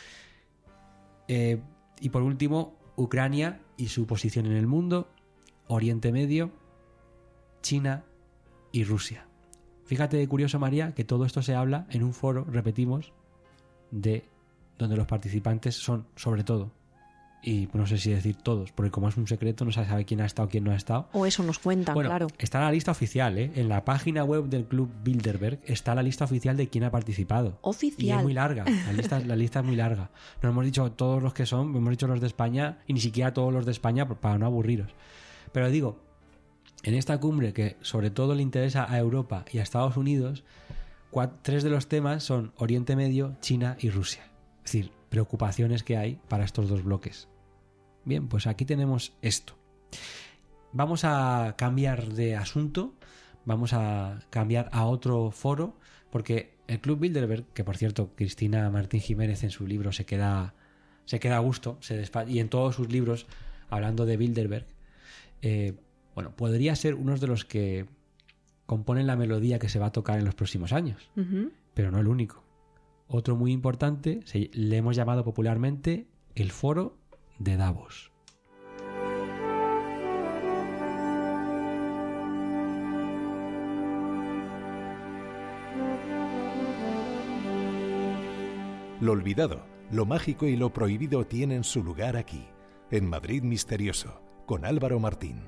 Eh, y por último, Ucrania y su posición en el mundo, Oriente Medio, China y Rusia. Fíjate de curioso, María, que todo esto se habla en un foro, repetimos, de donde los participantes son, sobre todo, y no sé si decir todos, porque como es un secreto no se sabe quién ha estado, quién no ha estado. O eso nos cuentan, Bueno, claro. está la lista oficial, ¿eh? En la página web del Club Bilderberg está la lista oficial de quién ha participado. Oficial. Y es muy larga, la lista, la lista es muy larga. No hemos dicho todos los que son, hemos dicho los de España y ni siquiera todos los de España para no aburriros. Pero digo, en esta cumbre que sobre todo le interesa a Europa y a Estados Unidos, cuatro, tres de los temas son Oriente Medio, China y Rusia. Es decir, preocupaciones que hay para estos dos bloques. Bien, pues aquí tenemos esto. Vamos a cambiar de asunto, vamos a cambiar a otro foro, porque el Club Bilderberg, que por cierto Cristina Martín Jiménez en su libro se queda, se queda a gusto, se despa- y en todos sus libros hablando de Bilderberg, eh, bueno, podría ser uno de los que componen la melodía que se va a tocar en los próximos años, Ujú. pero no el único. Otro muy importante, se- le hemos llamado popularmente el Foro de Davos. Lo olvidado, lo mágico y lo prohibido tienen su lugar aquí, en Madrid Misterioso, con Álvaro Martín.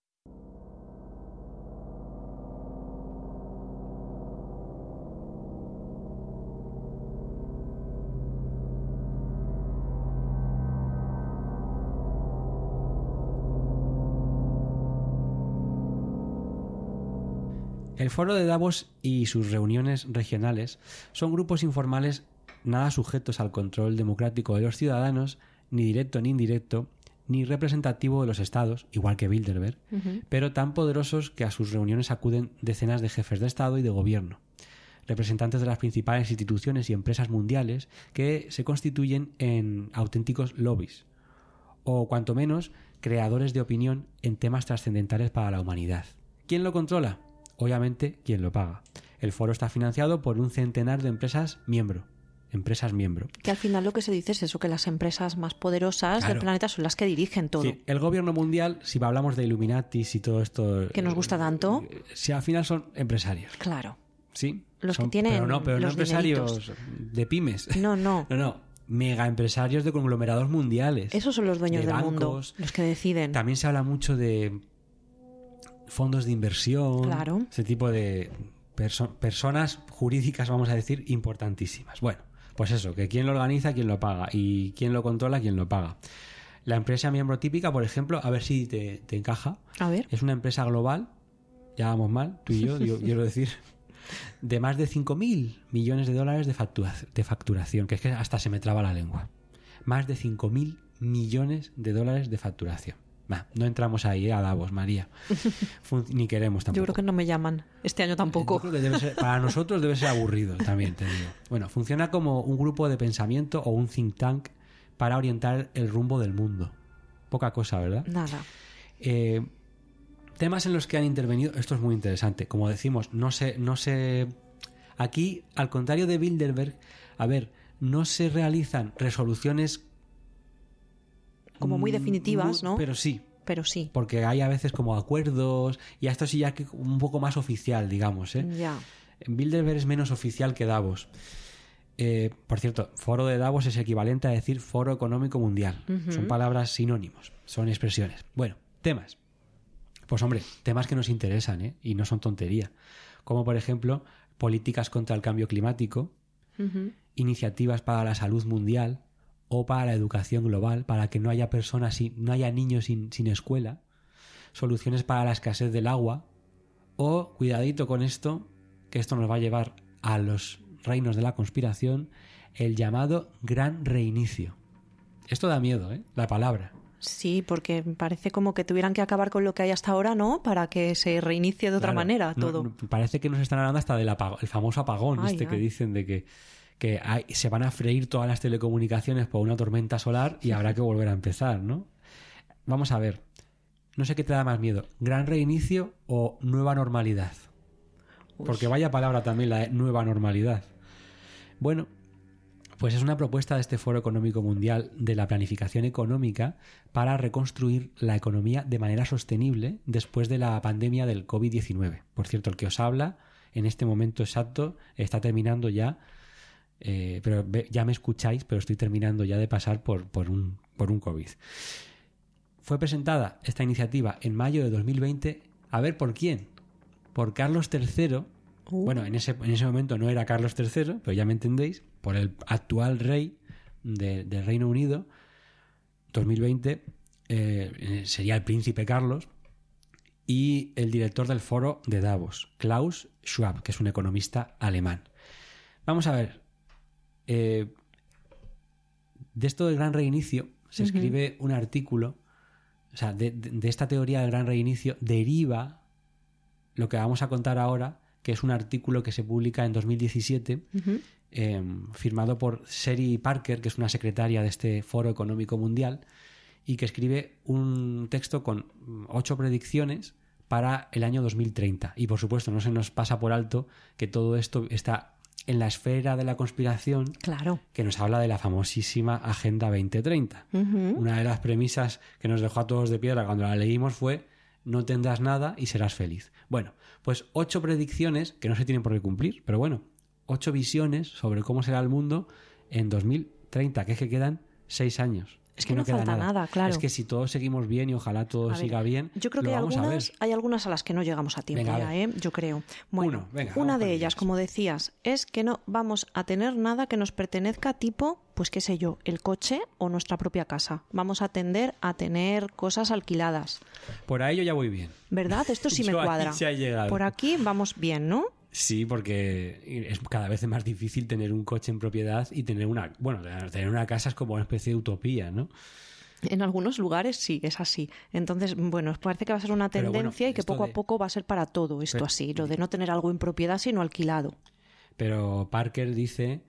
El Foro de Davos y sus reuniones regionales son grupos informales nada sujetos al control democrático de los ciudadanos, ni directo ni indirecto, ni representativo de los estados, igual que Bilderberg, uh-huh. pero tan poderosos que a sus reuniones acuden decenas de jefes de estado y de gobierno, representantes de las principales instituciones y empresas mundiales que se constituyen en auténticos lobbies, o cuanto menos creadores de opinión en temas trascendentales para la humanidad. ¿Quién lo controla? Obviamente, quien lo paga. El foro está financiado por un centenar de empresas miembro. Empresas miembro. Que al final lo que se dice es eso, que las empresas más poderosas claro. del planeta son las que dirigen todo. Sí, el gobierno mundial, si hablamos de Illuminatis y todo esto... Que nos gusta tanto. Si al final son empresarios. Claro. Sí. Los son, que tienen Pero no, pero los no empresarios dineritos. De pymes. No, no. No, no. Mega empresarios de conglomerados mundiales. Esos son los dueños de del bancos, mundo, los que deciden. También se habla mucho de fondos de inversión, claro. ese tipo de perso- personas jurídicas, vamos a decir, importantísimas. Bueno, pues eso, que quién lo organiza, quién lo paga, y quién lo controla, quién lo paga. La empresa miembro típica, por ejemplo, a ver si te, te encaja, a ver. Es una empresa global, ya vamos mal, tú y yo, yo quiero decir, de más de cinco mil millones de dólares de, factura- de facturación, que es que hasta se me traba la lengua. Más de cinco mil millones de dólares de facturación. Bah, no entramos ahí, ¿eh? A Davos, María. Fun- ni queremos tampoco. Yo creo que no me llaman. Este año tampoco. Yo creo que debe ser, para nosotros debe ser aburrido, también te digo. Bueno, funciona como un grupo de pensamiento o un think tank para orientar el rumbo del mundo. Poca cosa, ¿verdad? Nada. Eh, temas en los que han intervenido, esto es muy interesante. Como decimos, no se, no se... Aquí, al contrario de Bilderberg, a ver, no se realizan resoluciones como muy definitivas, ¿no? Pero sí. Pero sí. Porque hay a veces como acuerdos y esto sí ya que un poco más oficial, digamos, ¿eh? Ya. Bilderberg es menos oficial que Davos. Eh, por cierto, Foro de Davos es equivalente a decir Foro Económico Mundial. Uh-huh. Son palabras sinónimos, son expresiones. Bueno, temas. Pues hombre, temas que nos interesan, ¿eh? Y no son tontería. Como por ejemplo, políticas contra el cambio climático, uh-huh. iniciativas para la salud mundial, o para la educación global, para que no haya personas, sin, no haya niños sin, sin escuela, soluciones para la escasez del agua, o, cuidadito con esto, que esto nos va a llevar a los reinos de la conspiración, el llamado gran reinicio. Esto da miedo, ¿eh? La palabra. Sí, porque parece como que tuvieran que acabar con lo que hay hasta ahora, ¿no? Para que se reinicie de otra claro, manera todo. No, no, parece que nos están hablando hasta del apagón, el famoso apagón, ay, este ay. que dicen de que que hay, se van a freír todas las telecomunicaciones por una tormenta solar y habrá que volver a empezar, ¿no? Vamos a ver. No sé qué te da más miedo, gran reinicio o nueva normalidad. Uy. Porque vaya palabra también la de nueva normalidad. Bueno, pues es una propuesta de este Foro Económico Mundial de la planificación económica para reconstruir la economía de manera sostenible después de la pandemia del covid diecinueve. Por cierto, el que os habla en este momento exacto está terminando ya... Eh, pero ya me escucháis, pero estoy terminando ya de pasar por, por, un, por un COVID. Fue presentada esta iniciativa en mayo de dos mil veinte. A ver, ¿por quién? Por Carlos tercero. Uh. Bueno, en ese, en ese momento no era Carlos tercero, pero ya me entendéis. Por el actual rey de, del Reino Unido. dos mil veinte eh, sería el príncipe Carlos. Y el director del foro de Davos, Klaus Schwab, que es un economista alemán. Vamos a ver. Eh, de esto del gran reinicio se uh-huh. escribe un artículo, o sea, de, de, de esta teoría del gran reinicio deriva lo que vamos a contar ahora, que es un artículo que se publica en dos mil diecisiete, uh-huh. eh, firmado por Sherry Parker, que es una secretaria de este Foro Económico Mundial, y que escribe un texto con ocho predicciones para el año dos mil treinta. Y por supuesto no se nos pasa por alto que todo esto está en la esfera de la conspiración, claro, que nos habla de la famosísima Agenda veinte treinta. Uh-huh. Una de las premisas que nos dejó a todos de piedra cuando la leímos fue: no tendrás nada y serás feliz. Bueno, pues ocho predicciones que no se tienen por qué cumplir, pero bueno, ocho visiones sobre cómo será el mundo en dos mil treinta, que es que quedan seis años. Es que no, no queda falta nada. nada, claro. Es que si todos seguimos bien y ojalá todo ver, siga bien, yo creo que lo hay vamos a ver. algunas, hay algunas a las que no llegamos a tiempo. Venga, ya, ¿eh? Yo creo. Bueno, Uno, venga, una de ellas, como decías, es que no vamos a tener nada que nos pertenezca tipo, pues qué sé yo, el coche o nuestra propia casa. Vamos a tender a tener cosas alquiladas. Por ahí yo ya voy bien. ¿Verdad? Esto sí me cuadra. Se ha llegado. Por aquí vamos bien, ¿no? Sí, porque es cada vez más difícil tener un coche en propiedad y tener una... Bueno, tener una casa es como una especie de utopía, ¿no? En algunos lugares sí, es así. Entonces, bueno, parece que va a ser una tendencia bueno, y que poco de... a poco va a ser para todo esto pero... así, lo de no tener algo en propiedad sino alquilado. Pero Parker dice,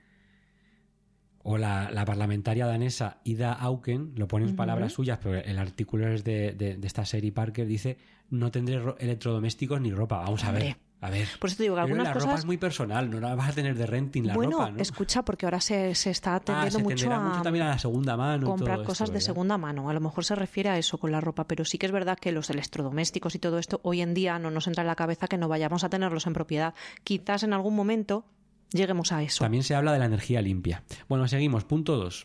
o la, la parlamentaria danesa Ida Auken, lo pone en uh-huh. palabras suyas, pero el artículo es de, de, de esta serie Parker, dice, no tendré ro- electrodomésticos ni ropa. Vamos Hombre. a ver. A ver, por eso te digo que algunas la cosas... ropa es muy personal, no la vas a tener de renting la bueno, ropa, ¿no? Escucha, porque ahora se, se está tendiendo ah, se mucho a mucho también a la segunda mano comprar y todo cosas esto, de segunda mano. A lo mejor se refiere a eso con la ropa, pero sí que es verdad que los electrodomésticos y todo esto hoy en día no nos entra en la cabeza que no vayamos a tenerlos en propiedad. Quizás en algún momento lleguemos a eso. También se habla de la energía limpia. Bueno, seguimos. Punto dos.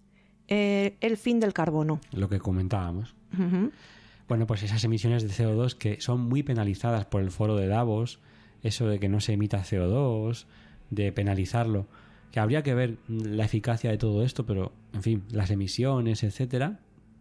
Eh, el fin del carbono. Lo que comentábamos. Uh-huh. Bueno, pues esas emisiones de C O dos que son muy penalizadas por el foro de Davos, eso de que no se emita C O dos, de penalizarlo, que habría que ver la eficacia de todo esto, pero, en fin, las emisiones, etcétera,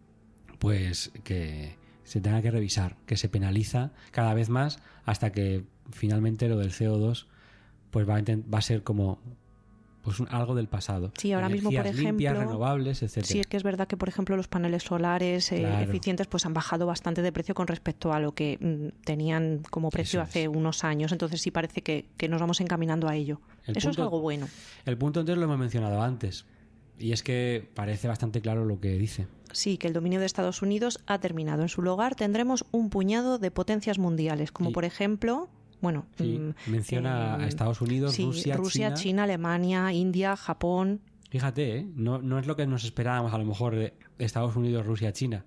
pues que se tenga que revisar, que se penaliza cada vez más hasta que finalmente lo del C O dos pues va a, intent- va a ser como... pues un, algo del pasado. Sí, ahora Energías mismo, por ejemplo, limpias, renovables, etcétera. Sí, es que es verdad que, por ejemplo, los paneles solares eh, claro. eficientes pues han bajado bastante de precio con respecto a lo que mm, tenían como precio Eso hace es. unos años. Entonces sí parece que, que nos vamos encaminando a ello. El Eso punto, es algo bueno. El punto entero lo hemos mencionado antes. Y es que parece bastante claro lo que dice. Sí, que el dominio de Estados Unidos ha terminado. En su lugar tendremos un puñado de potencias mundiales, como y, por ejemplo... Bueno, sí, mmm, menciona eh, a Estados Unidos, sí, Rusia, Rusia, China. China, Alemania, India, Japón. Fíjate, ¿eh? no, no es lo que nos esperábamos a lo mejor de Estados Unidos, Rusia, China.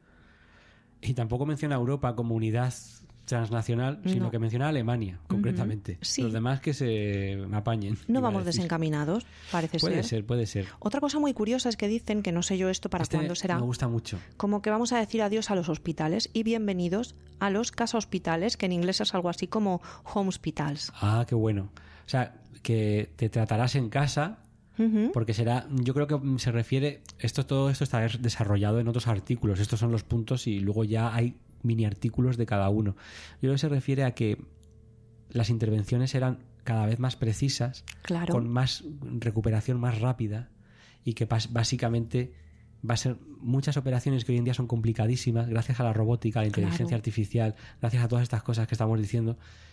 Y tampoco menciona a Europa como unidad transnacional, sino no. que menciona a Alemania, concretamente. Uh-huh. Sí. Los demás que se apañen. No vamos desencaminados, parece puede ser. Puede ser, puede ser. Otra cosa muy curiosa es que dicen, que no sé yo esto para este cuándo será, me gusta mucho. Como que vamos a decir adiós a los hospitales y bienvenidos a los casa hospitales, que en inglés es algo así como home hospitals. Ah, qué bueno. O sea, que te tratarás en casa... Uh-huh. Porque será, yo creo que se refiere, esto todo esto está desarrollado en otros artículos, estos son los puntos y luego ya hay mini artículos de cada uno. Yo creo que se refiere a que las intervenciones eran cada vez más precisas, claro. con más recuperación más rápida y que básicamente va a ser muchas operaciones que hoy en día son complicadísimas, gracias a la robótica, a la inteligencia claro. artificial, gracias a todas estas cosas que estamos diciendo,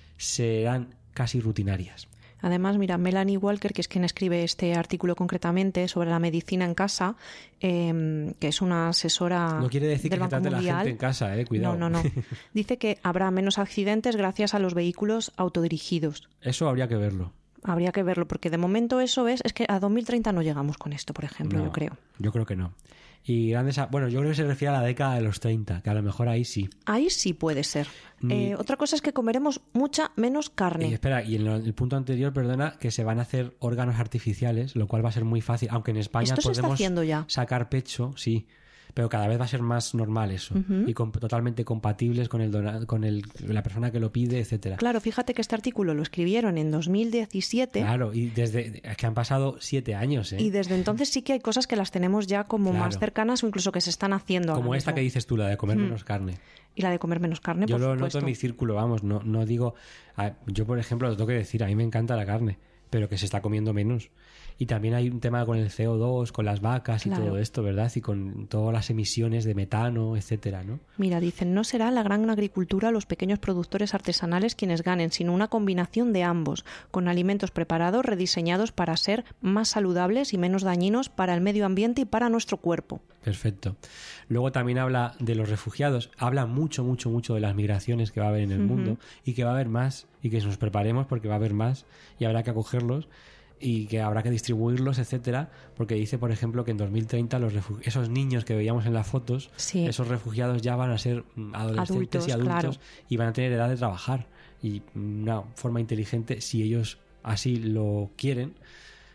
serán casi rutinarias. Además, mira, Melanie Walker, que es quien escribe este artículo concretamente sobre la medicina en casa, eh, que es una asesora no quiere decir del que Banco se trate Mundial. La gente en casa, eh, cuidado. No, no, no. Dice que habrá menos accidentes gracias a los vehículos autodirigidos. Eso habría que verlo. Habría que verlo, porque de momento eso es, es que a dos mil treinta no llegamos con esto, por ejemplo, no, yo creo. Yo creo que no. Y grandes, bueno, yo creo que se refiere a la década de los treinta, que a lo mejor ahí sí. Ahí sí puede ser. Ni... Eh, otra cosa es que comeremos mucha menos carne. Y espera, y en el punto anterior, perdona, que se van a hacer órganos artificiales, lo cual va a ser muy fácil, aunque en España Esto se podemos está haciendo ya. sacar pecho, sí, pero cada vez va a ser más normal eso, uh-huh. y con, totalmente compatibles con el dona, con el, la persona que lo pide, etcétera. Claro, fíjate que este artículo lo escribieron en dos mil diecisiete. Claro, y desde es que han pasado siete años, ¿eh? Y desde entonces sí que hay cosas que las tenemos ya como claro. más cercanas o incluso que se están haciendo. Como ahora esta mismo. Que dices tú, la de comer hmm. menos carne. Y la de comer menos carne, yo por lo supuesto. noto en mi círculo, vamos, no, no digo... A, yo, por ejemplo, lo tengo que decir, a mí me encanta la carne, pero que se está comiendo menos. Y también hay un tema con el C O dos, con las vacas y claro. todo esto, ¿verdad? Y con todas las emisiones de metano, etcétera, ¿no? Mira, dicen, no será la gran agricultura o los pequeños productores artesanales quienes ganen, sino una combinación de ambos, con alimentos preparados, rediseñados para ser más saludables y menos dañinos para el medio ambiente y para nuestro cuerpo. Perfecto. Luego también habla de los refugiados, habla mucho, mucho, mucho de las migraciones que va a haber en el uh-huh. mundo y que va a haber más y que nos preparemos porque va a haber más y habrá que acogerlos y que habrá que distribuirlos, etcétera, porque dice, por ejemplo, que en dos mil treinta los refugi- esos niños que veíamos en las fotos, sí. esos refugiados ya van a ser adolescentes adultos, y adultos claro. y van a tener edad de trabajar y una forma inteligente, si ellos así lo quieren,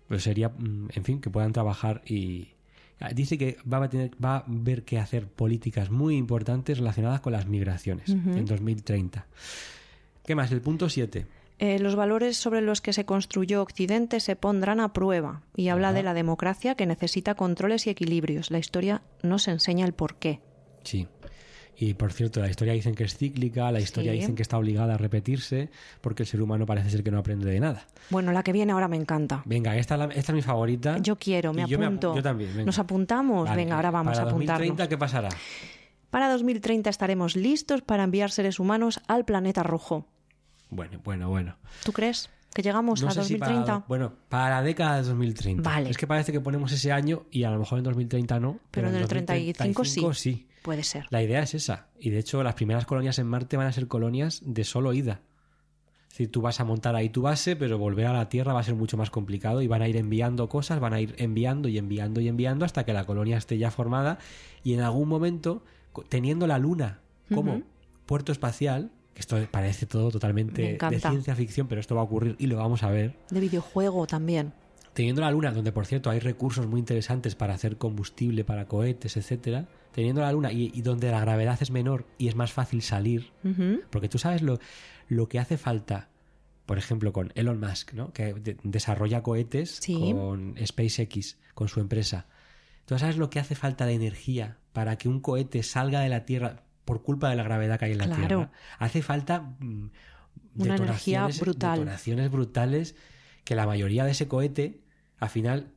pues sería, en fin, que puedan trabajar y... Dice que va a, tener, va a haber que hacer políticas muy importantes relacionadas con las migraciones uh-huh. en dos mil treinta. ¿Qué más? El punto siete. Eh, los valores sobre los que se construyó Occidente se pondrán a prueba y habla Ajá. de la democracia que necesita controles y equilibrios. La historia nos enseña el porqué. Sí. Y, por cierto, la historia dicen que es cíclica, la historia sí. dicen que está obligada a repetirse, porque el ser humano parece ser que no aprende de nada. Bueno, la que viene ahora me encanta. Venga, esta es, la, esta es mi favorita. Yo quiero, me yo apunto. Me, yo también. Venga. ¿Nos apuntamos? Vale. Venga, ahora vamos para a apuntarnos. ¿Para dos mil treinta qué pasará? Para dos mil treinta estaremos listos para enviar seres humanos al planeta rojo. Bueno, bueno, bueno. ¿Tú crees que llegamos no a sé dos mil treinta? Si para, bueno, para la década de dos mil treinta. Vale. Es que parece que ponemos ese año y a lo mejor en dos mil treinta no. Pero, pero en el treinta y cinco sí. sí. Puede ser. La idea es esa. Y de hecho, las primeras colonias en Marte van a ser colonias de solo ida. Es decir, tú vas a montar ahí tu base, pero volver a la Tierra va a ser mucho más complicado y van a ir enviando cosas, van a ir enviando y enviando y enviando hasta que la colonia esté ya formada y en algún momento, teniendo la Luna como uh-huh. puerto espacial, que esto parece todo totalmente de ciencia ficción, pero esto va a ocurrir y lo vamos a ver. De videojuego también. Teniendo la Luna, donde por cierto hay recursos muy interesantes para hacer combustible para cohetes, etcétera, teniendo la Luna y, y donde la gravedad es menor y es más fácil salir, uh-huh. porque tú sabes lo, lo que hace falta, por ejemplo, con Elon Musk, ¿no? Que de, desarrolla cohetes sí. con SpaceX, con su empresa. ¿Tú sabes lo que hace falta de energía para que un cohete salga de la Tierra por culpa de la gravedad que hay en la claro. Tierra? Hace falta mm, una energía brutal. detonaciones brutales que la mayoría de ese cohete, al final,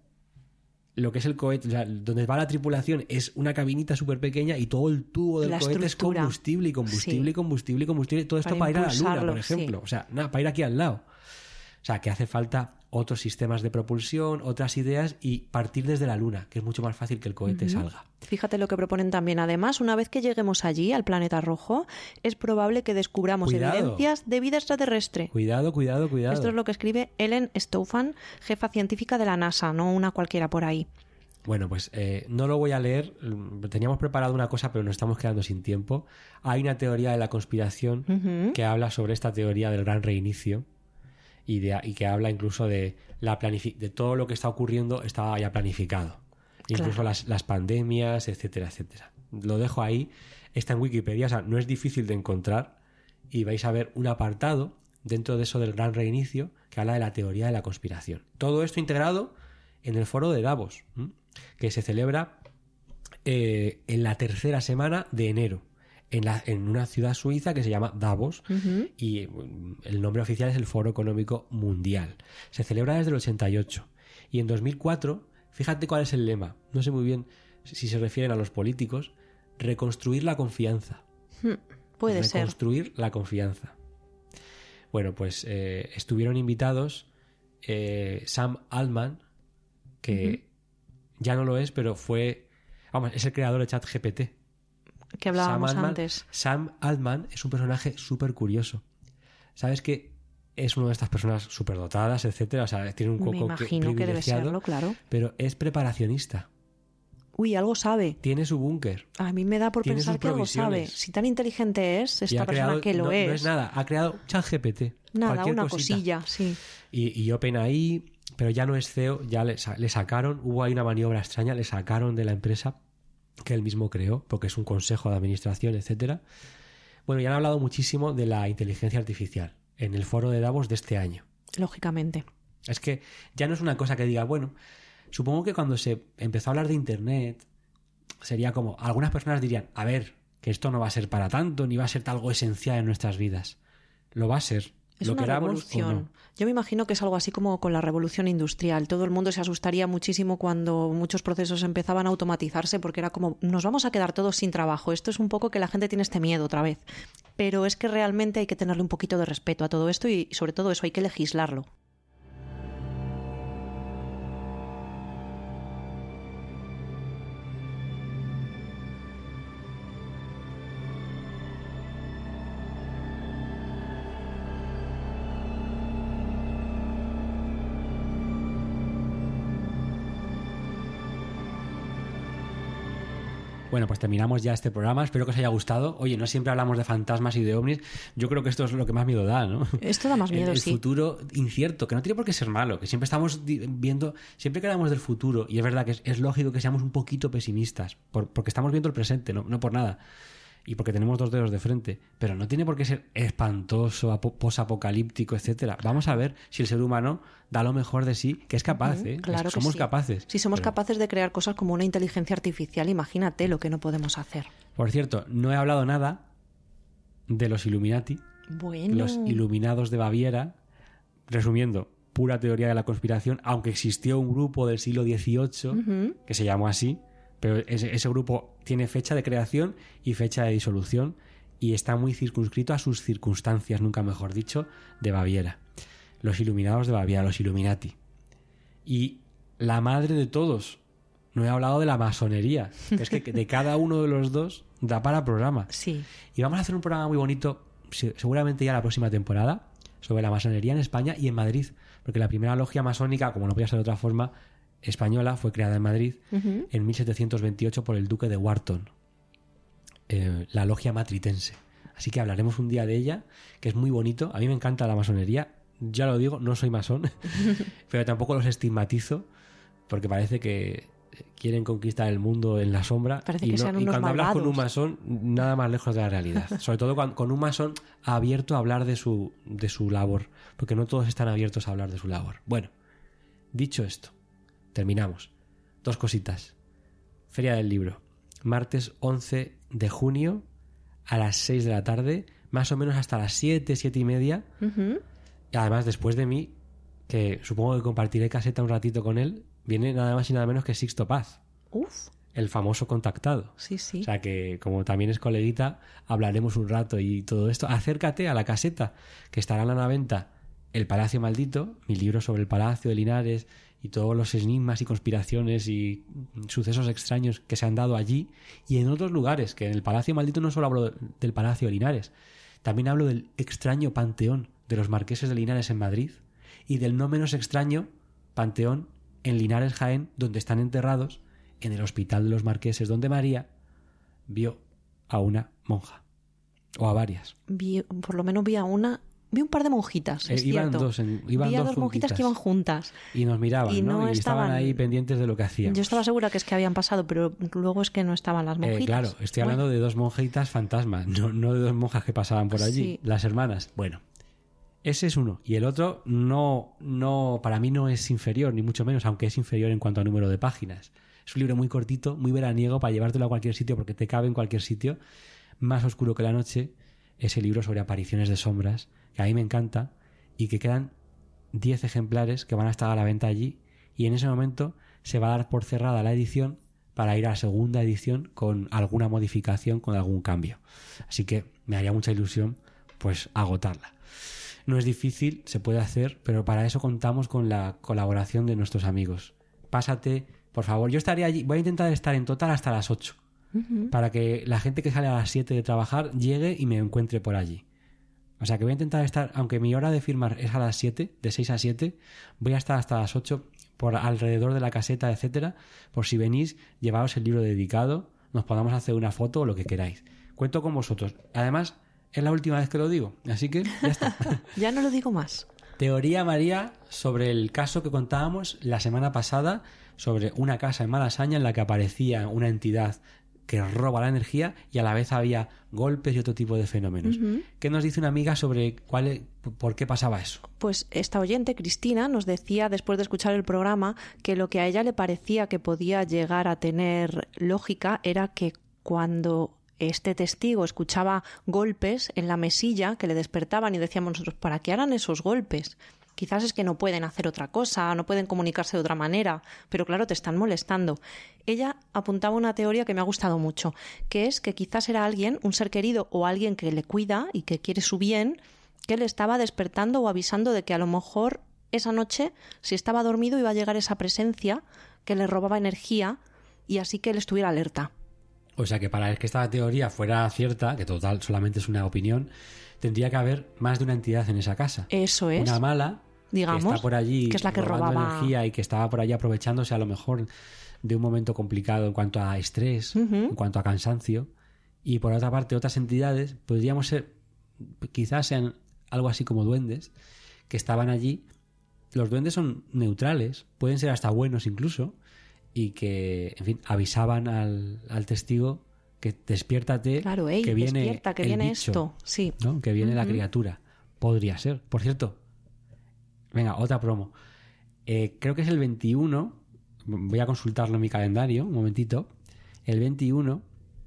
lo que es el cohete, o sea, donde va la tripulación es una cabinita súper pequeña y todo el tubo del la cohete estructura. es combustible y combustible sí. y combustible y combustible. Todo esto para, para ir a la Luna, por ejemplo. Sí. O sea, nada, para ir aquí al lado. O sea, que hace falta otros sistemas de propulsión, otras ideas y partir desde la Luna, que es mucho más fácil que el cohete uh-huh. salga. Fíjate lo que proponen también. Además, una vez que lleguemos allí, al planeta rojo, es probable que descubramos cuidado. evidencias de vida extraterrestre. Cuidado, cuidado, cuidado. Esto es lo que escribe Ellen Stofan, jefa científica de la NASA, no una cualquiera por ahí. Bueno, pues eh, no lo voy a leer. Teníamos preparado una cosa, pero nos estamos quedando sin tiempo. Hay una teoría de la conspiración uh-huh. que habla sobre esta teoría del gran reinicio. Y, de, y que habla incluso de la planific- de todo lo que está ocurriendo estaba ya planificado. Incluso claro. las, las pandemias, etcétera, etcétera. Lo dejo ahí. Está en Wikipedia, o sea, no es difícil de encontrar. Y vais a ver un apartado dentro de eso del gran reinicio que habla de la teoría de la conspiración. Todo esto integrado en el foro de Davos, ¿m? que se celebra eh, en la tercera semana de enero. En, la, en una ciudad suiza que se llama Davos uh-huh. y el nombre oficial es el Foro Económico Mundial. Se celebra desde el ochenta y ocho y en dos mil cuatro, fíjate cuál es el lema, no sé muy bien si se refieren a los políticos, reconstruir la confianza. Hmm, puede ser. Reconstruir la confianza. Bueno, pues eh, estuvieron invitados eh, Sam Altman, que uh-huh. ya no lo es, pero fue, vamos, es el creador de ChatGPT. Que hablábamos Sam Altman, antes. Sam Altman es un personaje súper curioso. ¿Sabes que es una de estas personas súper dotadas, etcétera? O sea, tiene un coco Me imagino que debe serlo, claro. Pero es preparacionista. Uy, algo sabe. Tiene su búnker. A mí me da por pensar que algo sabe. Si tan inteligente es esta persona creado, que lo no, es. No es nada, ha creado ChatGPT. Nada, una cosita. cosilla, sí. Y, y OpenAI, pero ya no es C E O, ya le, le sacaron, hubo ahí una maniobra extraña, le sacaron de la empresa que él mismo creó, porque es un consejo de administración, etcétera. Bueno, ya han hablado muchísimo de la inteligencia artificial en el foro de Davos de este año. Lógicamente. Es que ya no es una cosa que diga, bueno, supongo que cuando se empezó a hablar de Internet sería como, algunas personas dirían, a ver, que esto no va a ser para tanto, ni va a ser algo esencial en nuestras vidas. Lo va a ser. Es lo una revolución. No. Yo me imagino que es algo así como con la revolución industrial. Todo el mundo se asustaría muchísimo cuando muchos procesos empezaban a automatizarse porque era como, nos vamos a quedar todos sin trabajo. Esto es un poco que la gente tiene este miedo otra vez. Pero es que realmente hay que tenerle un poquito de respeto a todo esto y sobre todo eso hay que legislarlo. Bueno, pues terminamos ya este programa. Espero que os haya gustado. Oye, no siempre hablamos de fantasmas y de ovnis. Yo creo que esto es lo que más miedo da, ¿no? Esto da más miedo, el, el sí. El futuro incierto, que no tiene por qué ser malo, que siempre estamos viendo, siempre que hablamos del futuro, y es verdad que es, es lógico que seamos un poquito pesimistas, por, porque estamos viendo el presente, no, no por nada. Y porque tenemos dos dedos de frente, pero no tiene por qué ser espantoso, posapocalíptico, etcétera. Vamos a ver si el ser humano da lo mejor de sí, que es capaz, ¿eh? Claro es, que somos sí. capaces. Si somos pero... capaces de crear cosas como una inteligencia artificial, imagínate lo que no podemos hacer. Por cierto, no he hablado nada de los Illuminati, bueno. los Iluminados de Baviera. Resumiendo, pura teoría de la conspiración, aunque existió un grupo del siglo dieciocho uh-huh. que se llamó así, pero ese, ese grupo tiene fecha de creación y fecha de disolución y está muy circunscrito a sus circunstancias, nunca mejor dicho, de Baviera. Los Iluminados de Baviera, los Illuminati. Y la madre de todos, no he hablado de la masonería, que es que de cada uno de los dos da para programa. Sí. Y vamos a hacer un programa muy bonito, seguramente ya la próxima temporada, sobre la masonería en España y en Madrid, porque la primera logia masónica, como no podía ser de otra forma, española, fue creada en Madrid uh-huh. en mil setecientos veintiocho por el duque de Wharton, eh, la logia matritense. Así que hablaremos un día de ella, que es muy bonito. A mí me encanta la masonería, ya lo digo, no soy masón, pero tampoco los estigmatizo, porque parece que quieren conquistar el mundo en la sombra. Parece y, que no, sean y unos cuando malvados. hablas con un masón, nada más lejos de la realidad. Sobre todo cuando, con un masón abierto a hablar de su, de su labor, porque no todos están abiertos a hablar de su labor. Bueno, dicho esto, terminamos. Dos cositas. Feria del Libro. Martes once de junio a las seis de la tarde, más o menos hasta las siete, siete y media. Uh-huh. Y además, después de mí, que supongo que compartiré caseta un ratito con él, viene nada más y nada menos que Sixto Paz. Uf. El famoso contactado. Sí, sí. O sea que, como también es coleguita, hablaremos un rato y todo esto. Acércate a la caseta, que estarán a la venta El Palacio Maldito, mi libro sobre el Palacio de Linares y todos los enigmas y conspiraciones y sucesos extraños que se han dado allí y en otros lugares, que en el Palacio Maldito no solo hablo del Palacio de Linares, también hablo del extraño panteón de los marqueses de Linares en Madrid y del no menos extraño panteón en Linares, Jaén, donde están enterrados en el Hospital de los Marqueses, donde María vio a una monja o a varias. Vi, por lo menos vi a una... Vi un par de monjitas, es eh, iban cierto. Dos, en, iban Vi a dos, dos monjitas que iban juntas. Y nos miraban, y ¿no? no Y estaban... estaban ahí pendientes de lo que hacíamos. Yo estaba segura que es que habían pasado, pero luego es que no estaban las monjitas. Eh, claro, estoy hablando bueno. de dos monjitas fantasmas, no, no de dos monjas que pasaban por allí, sí. Las hermanas. Bueno, ese es uno. Y el otro no, no, para mí no es inferior, ni mucho menos, aunque es inferior en cuanto a número de páginas. Es un libro muy cortito, muy veraniego, para llevártelo a cualquier sitio, porque te cabe en cualquier sitio. Más oscuro que la noche, ese libro sobre apariciones de sombras, que a mí me encanta, y que quedan diez ejemplares que van a estar a la venta allí, y en ese momento se va a dar por cerrada la edición para ir a la segunda edición con alguna modificación, con algún cambio. Así que me haría mucha ilusión pues agotarla. No es difícil, se puede hacer, pero para eso contamos con la colaboración de nuestros amigos. Pásate, por favor. Yo estaré allí, voy a intentar estar en total hasta las ocho, uh-huh. para que la gente que sale a las siete de trabajar llegue y me encuentre por allí. O sea que voy a intentar estar, aunque mi hora de firmar es a las siete, de seis a siete, voy a estar hasta las ocho por alrededor de la caseta, etcétera, por si venís, llevaos el libro dedicado, nos podamos hacer una foto o lo que queráis. Cuento con vosotros. Además, es la última vez que lo digo, así que ya está. Ya no lo digo más. Teoría, María, sobre el caso que contábamos la semana pasada, sobre una casa en Malasaña en la que aparecía una entidad que roba la energía y a la vez había golpes y otro tipo de fenómenos. Uh-huh. ¿Qué nos dice una amiga sobre cuál, por qué pasaba eso? Pues esta oyente, Cristina, nos decía después de escuchar el programa que lo que a ella le parecía que podía llegar a tener lógica era que cuando este testigo escuchaba golpes en la mesilla que le despertaban y decíamos nosotros, ¿para qué harán esos golpes? Quizás es que no pueden hacer otra cosa, no pueden comunicarse de otra manera, pero claro, te están molestando. Ella apuntaba una teoría que me ha gustado mucho, que es que quizás era alguien, un ser querido o alguien que le cuida y que quiere su bien, que le estaba despertando o avisando de que a lo mejor esa noche, si estaba dormido, iba a llegar esa presencia que le robaba energía y así que él estuviera alerta. O sea que para que esta teoría fuera cierta, que total solamente es una opinión, tendría que haber más de una entidad en esa casa. Eso es. Una mala, digamos, que está por allí que es la que robando robaba energía y que estaba por allí aprovechándose a lo mejor de un momento complicado en cuanto a estrés, uh-huh. en cuanto a cansancio. Y por otra parte, otras entidades podríamos ser, quizás sean algo así como duendes, que estaban allí. Los duendes son neutrales, pueden ser hasta buenos incluso, y que, en fin, avisaban al, al testigo que despiértate, claro, ey, que viene despierta, que el viene bicho, esto, sí, ¿no? Que viene uh-huh. la criatura. Podría ser. Por cierto, venga, otra promo. Eh, creo que es el veintiuno, voy a consultarlo en mi calendario, un momentito. El veintiuno,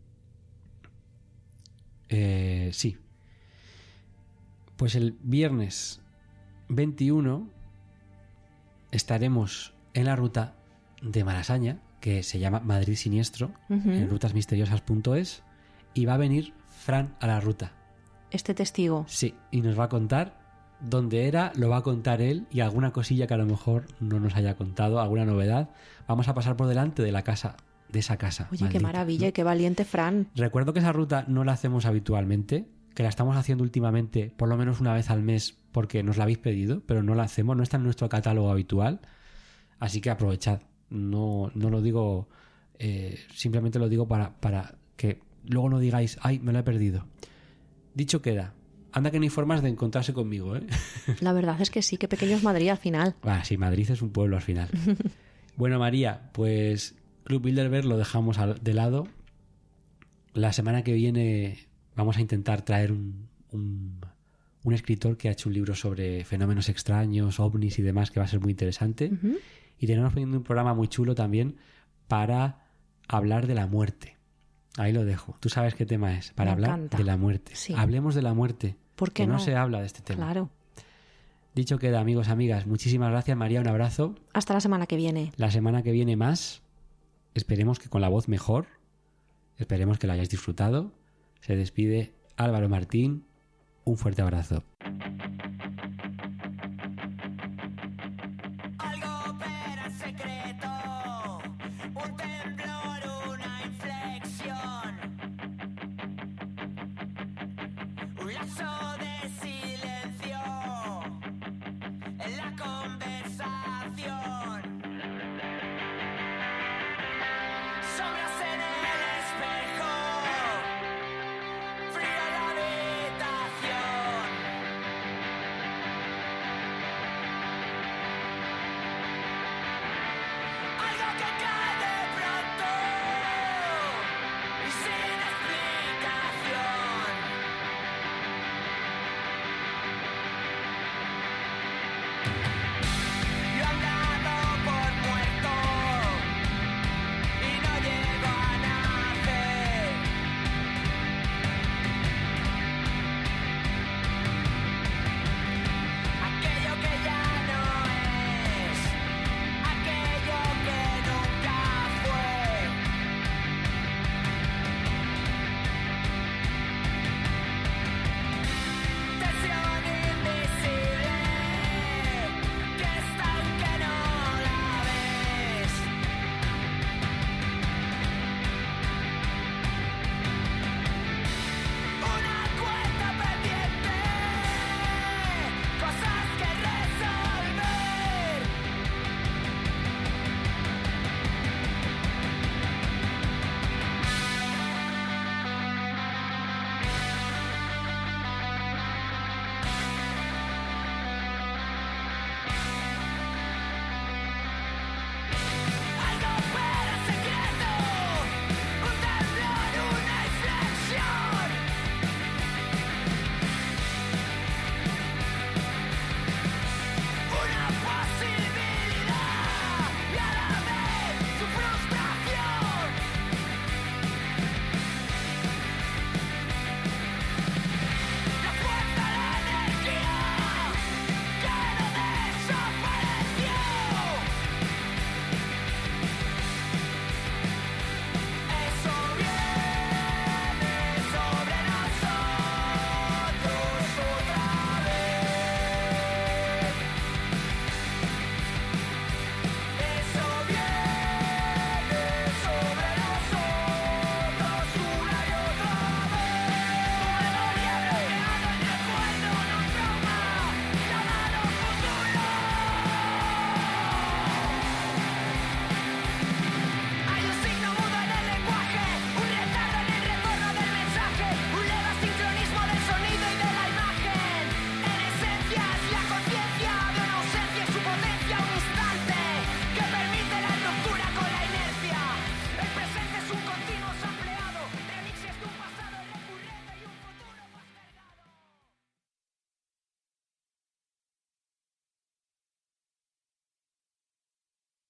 eh, sí. Pues el viernes veintiuno estaremos en la ruta de Malasaña, que se llama Madrid Siniestro, uh-huh. en rutas misteriosas punto es, y va a venir Fran a la ruta. Este testigo. Sí, y nos va a contar dónde era, lo va a contar él y alguna cosilla que a lo mejor no nos haya contado, alguna novedad. Vamos a pasar por delante de la casa, de esa casa. Oye, maldita, qué maravilla, ¿no? Qué valiente, Fran. Recuerdo que esa ruta no la hacemos habitualmente, que la estamos haciendo últimamente por lo menos una vez al mes porque nos la habéis pedido, pero no la hacemos, no está en nuestro catálogo habitual, así que aprovechad. No, no lo digo, eh, simplemente lo digo para, para que luego no digáis, ay, me lo he perdido. Dicho queda, anda que no hay formas de encontrarse conmigo, ¿eh? La verdad es que sí, qué pequeño es Madrid al final. Ah, sí, Madrid es un pueblo al final. Bueno, María, pues Club Bilderberg lo dejamos al, de lado. La semana que viene vamos a intentar traer un, un, un escritor que ha hecho un libro sobre fenómenos extraños, ovnis y demás, que va a ser muy interesante. Uh-huh. Y tenemos pendiente un programa muy chulo también para hablar de la muerte. Ahí lo dejo. Tú sabes qué tema es. Para Me hablar encanta. de la muerte. Sí. Hablemos de la muerte. ¿Por qué que no? no? se habla de este tema. Claro. Dicho queda, amigos, amigas. Muchísimas gracias, María. Un abrazo. Hasta la semana que viene. La semana que viene más. Esperemos que con la voz mejor. Esperemos que lo hayáis disfrutado. Se despide Álvaro Martín. Un fuerte abrazo. Algo opera en secreto, un tema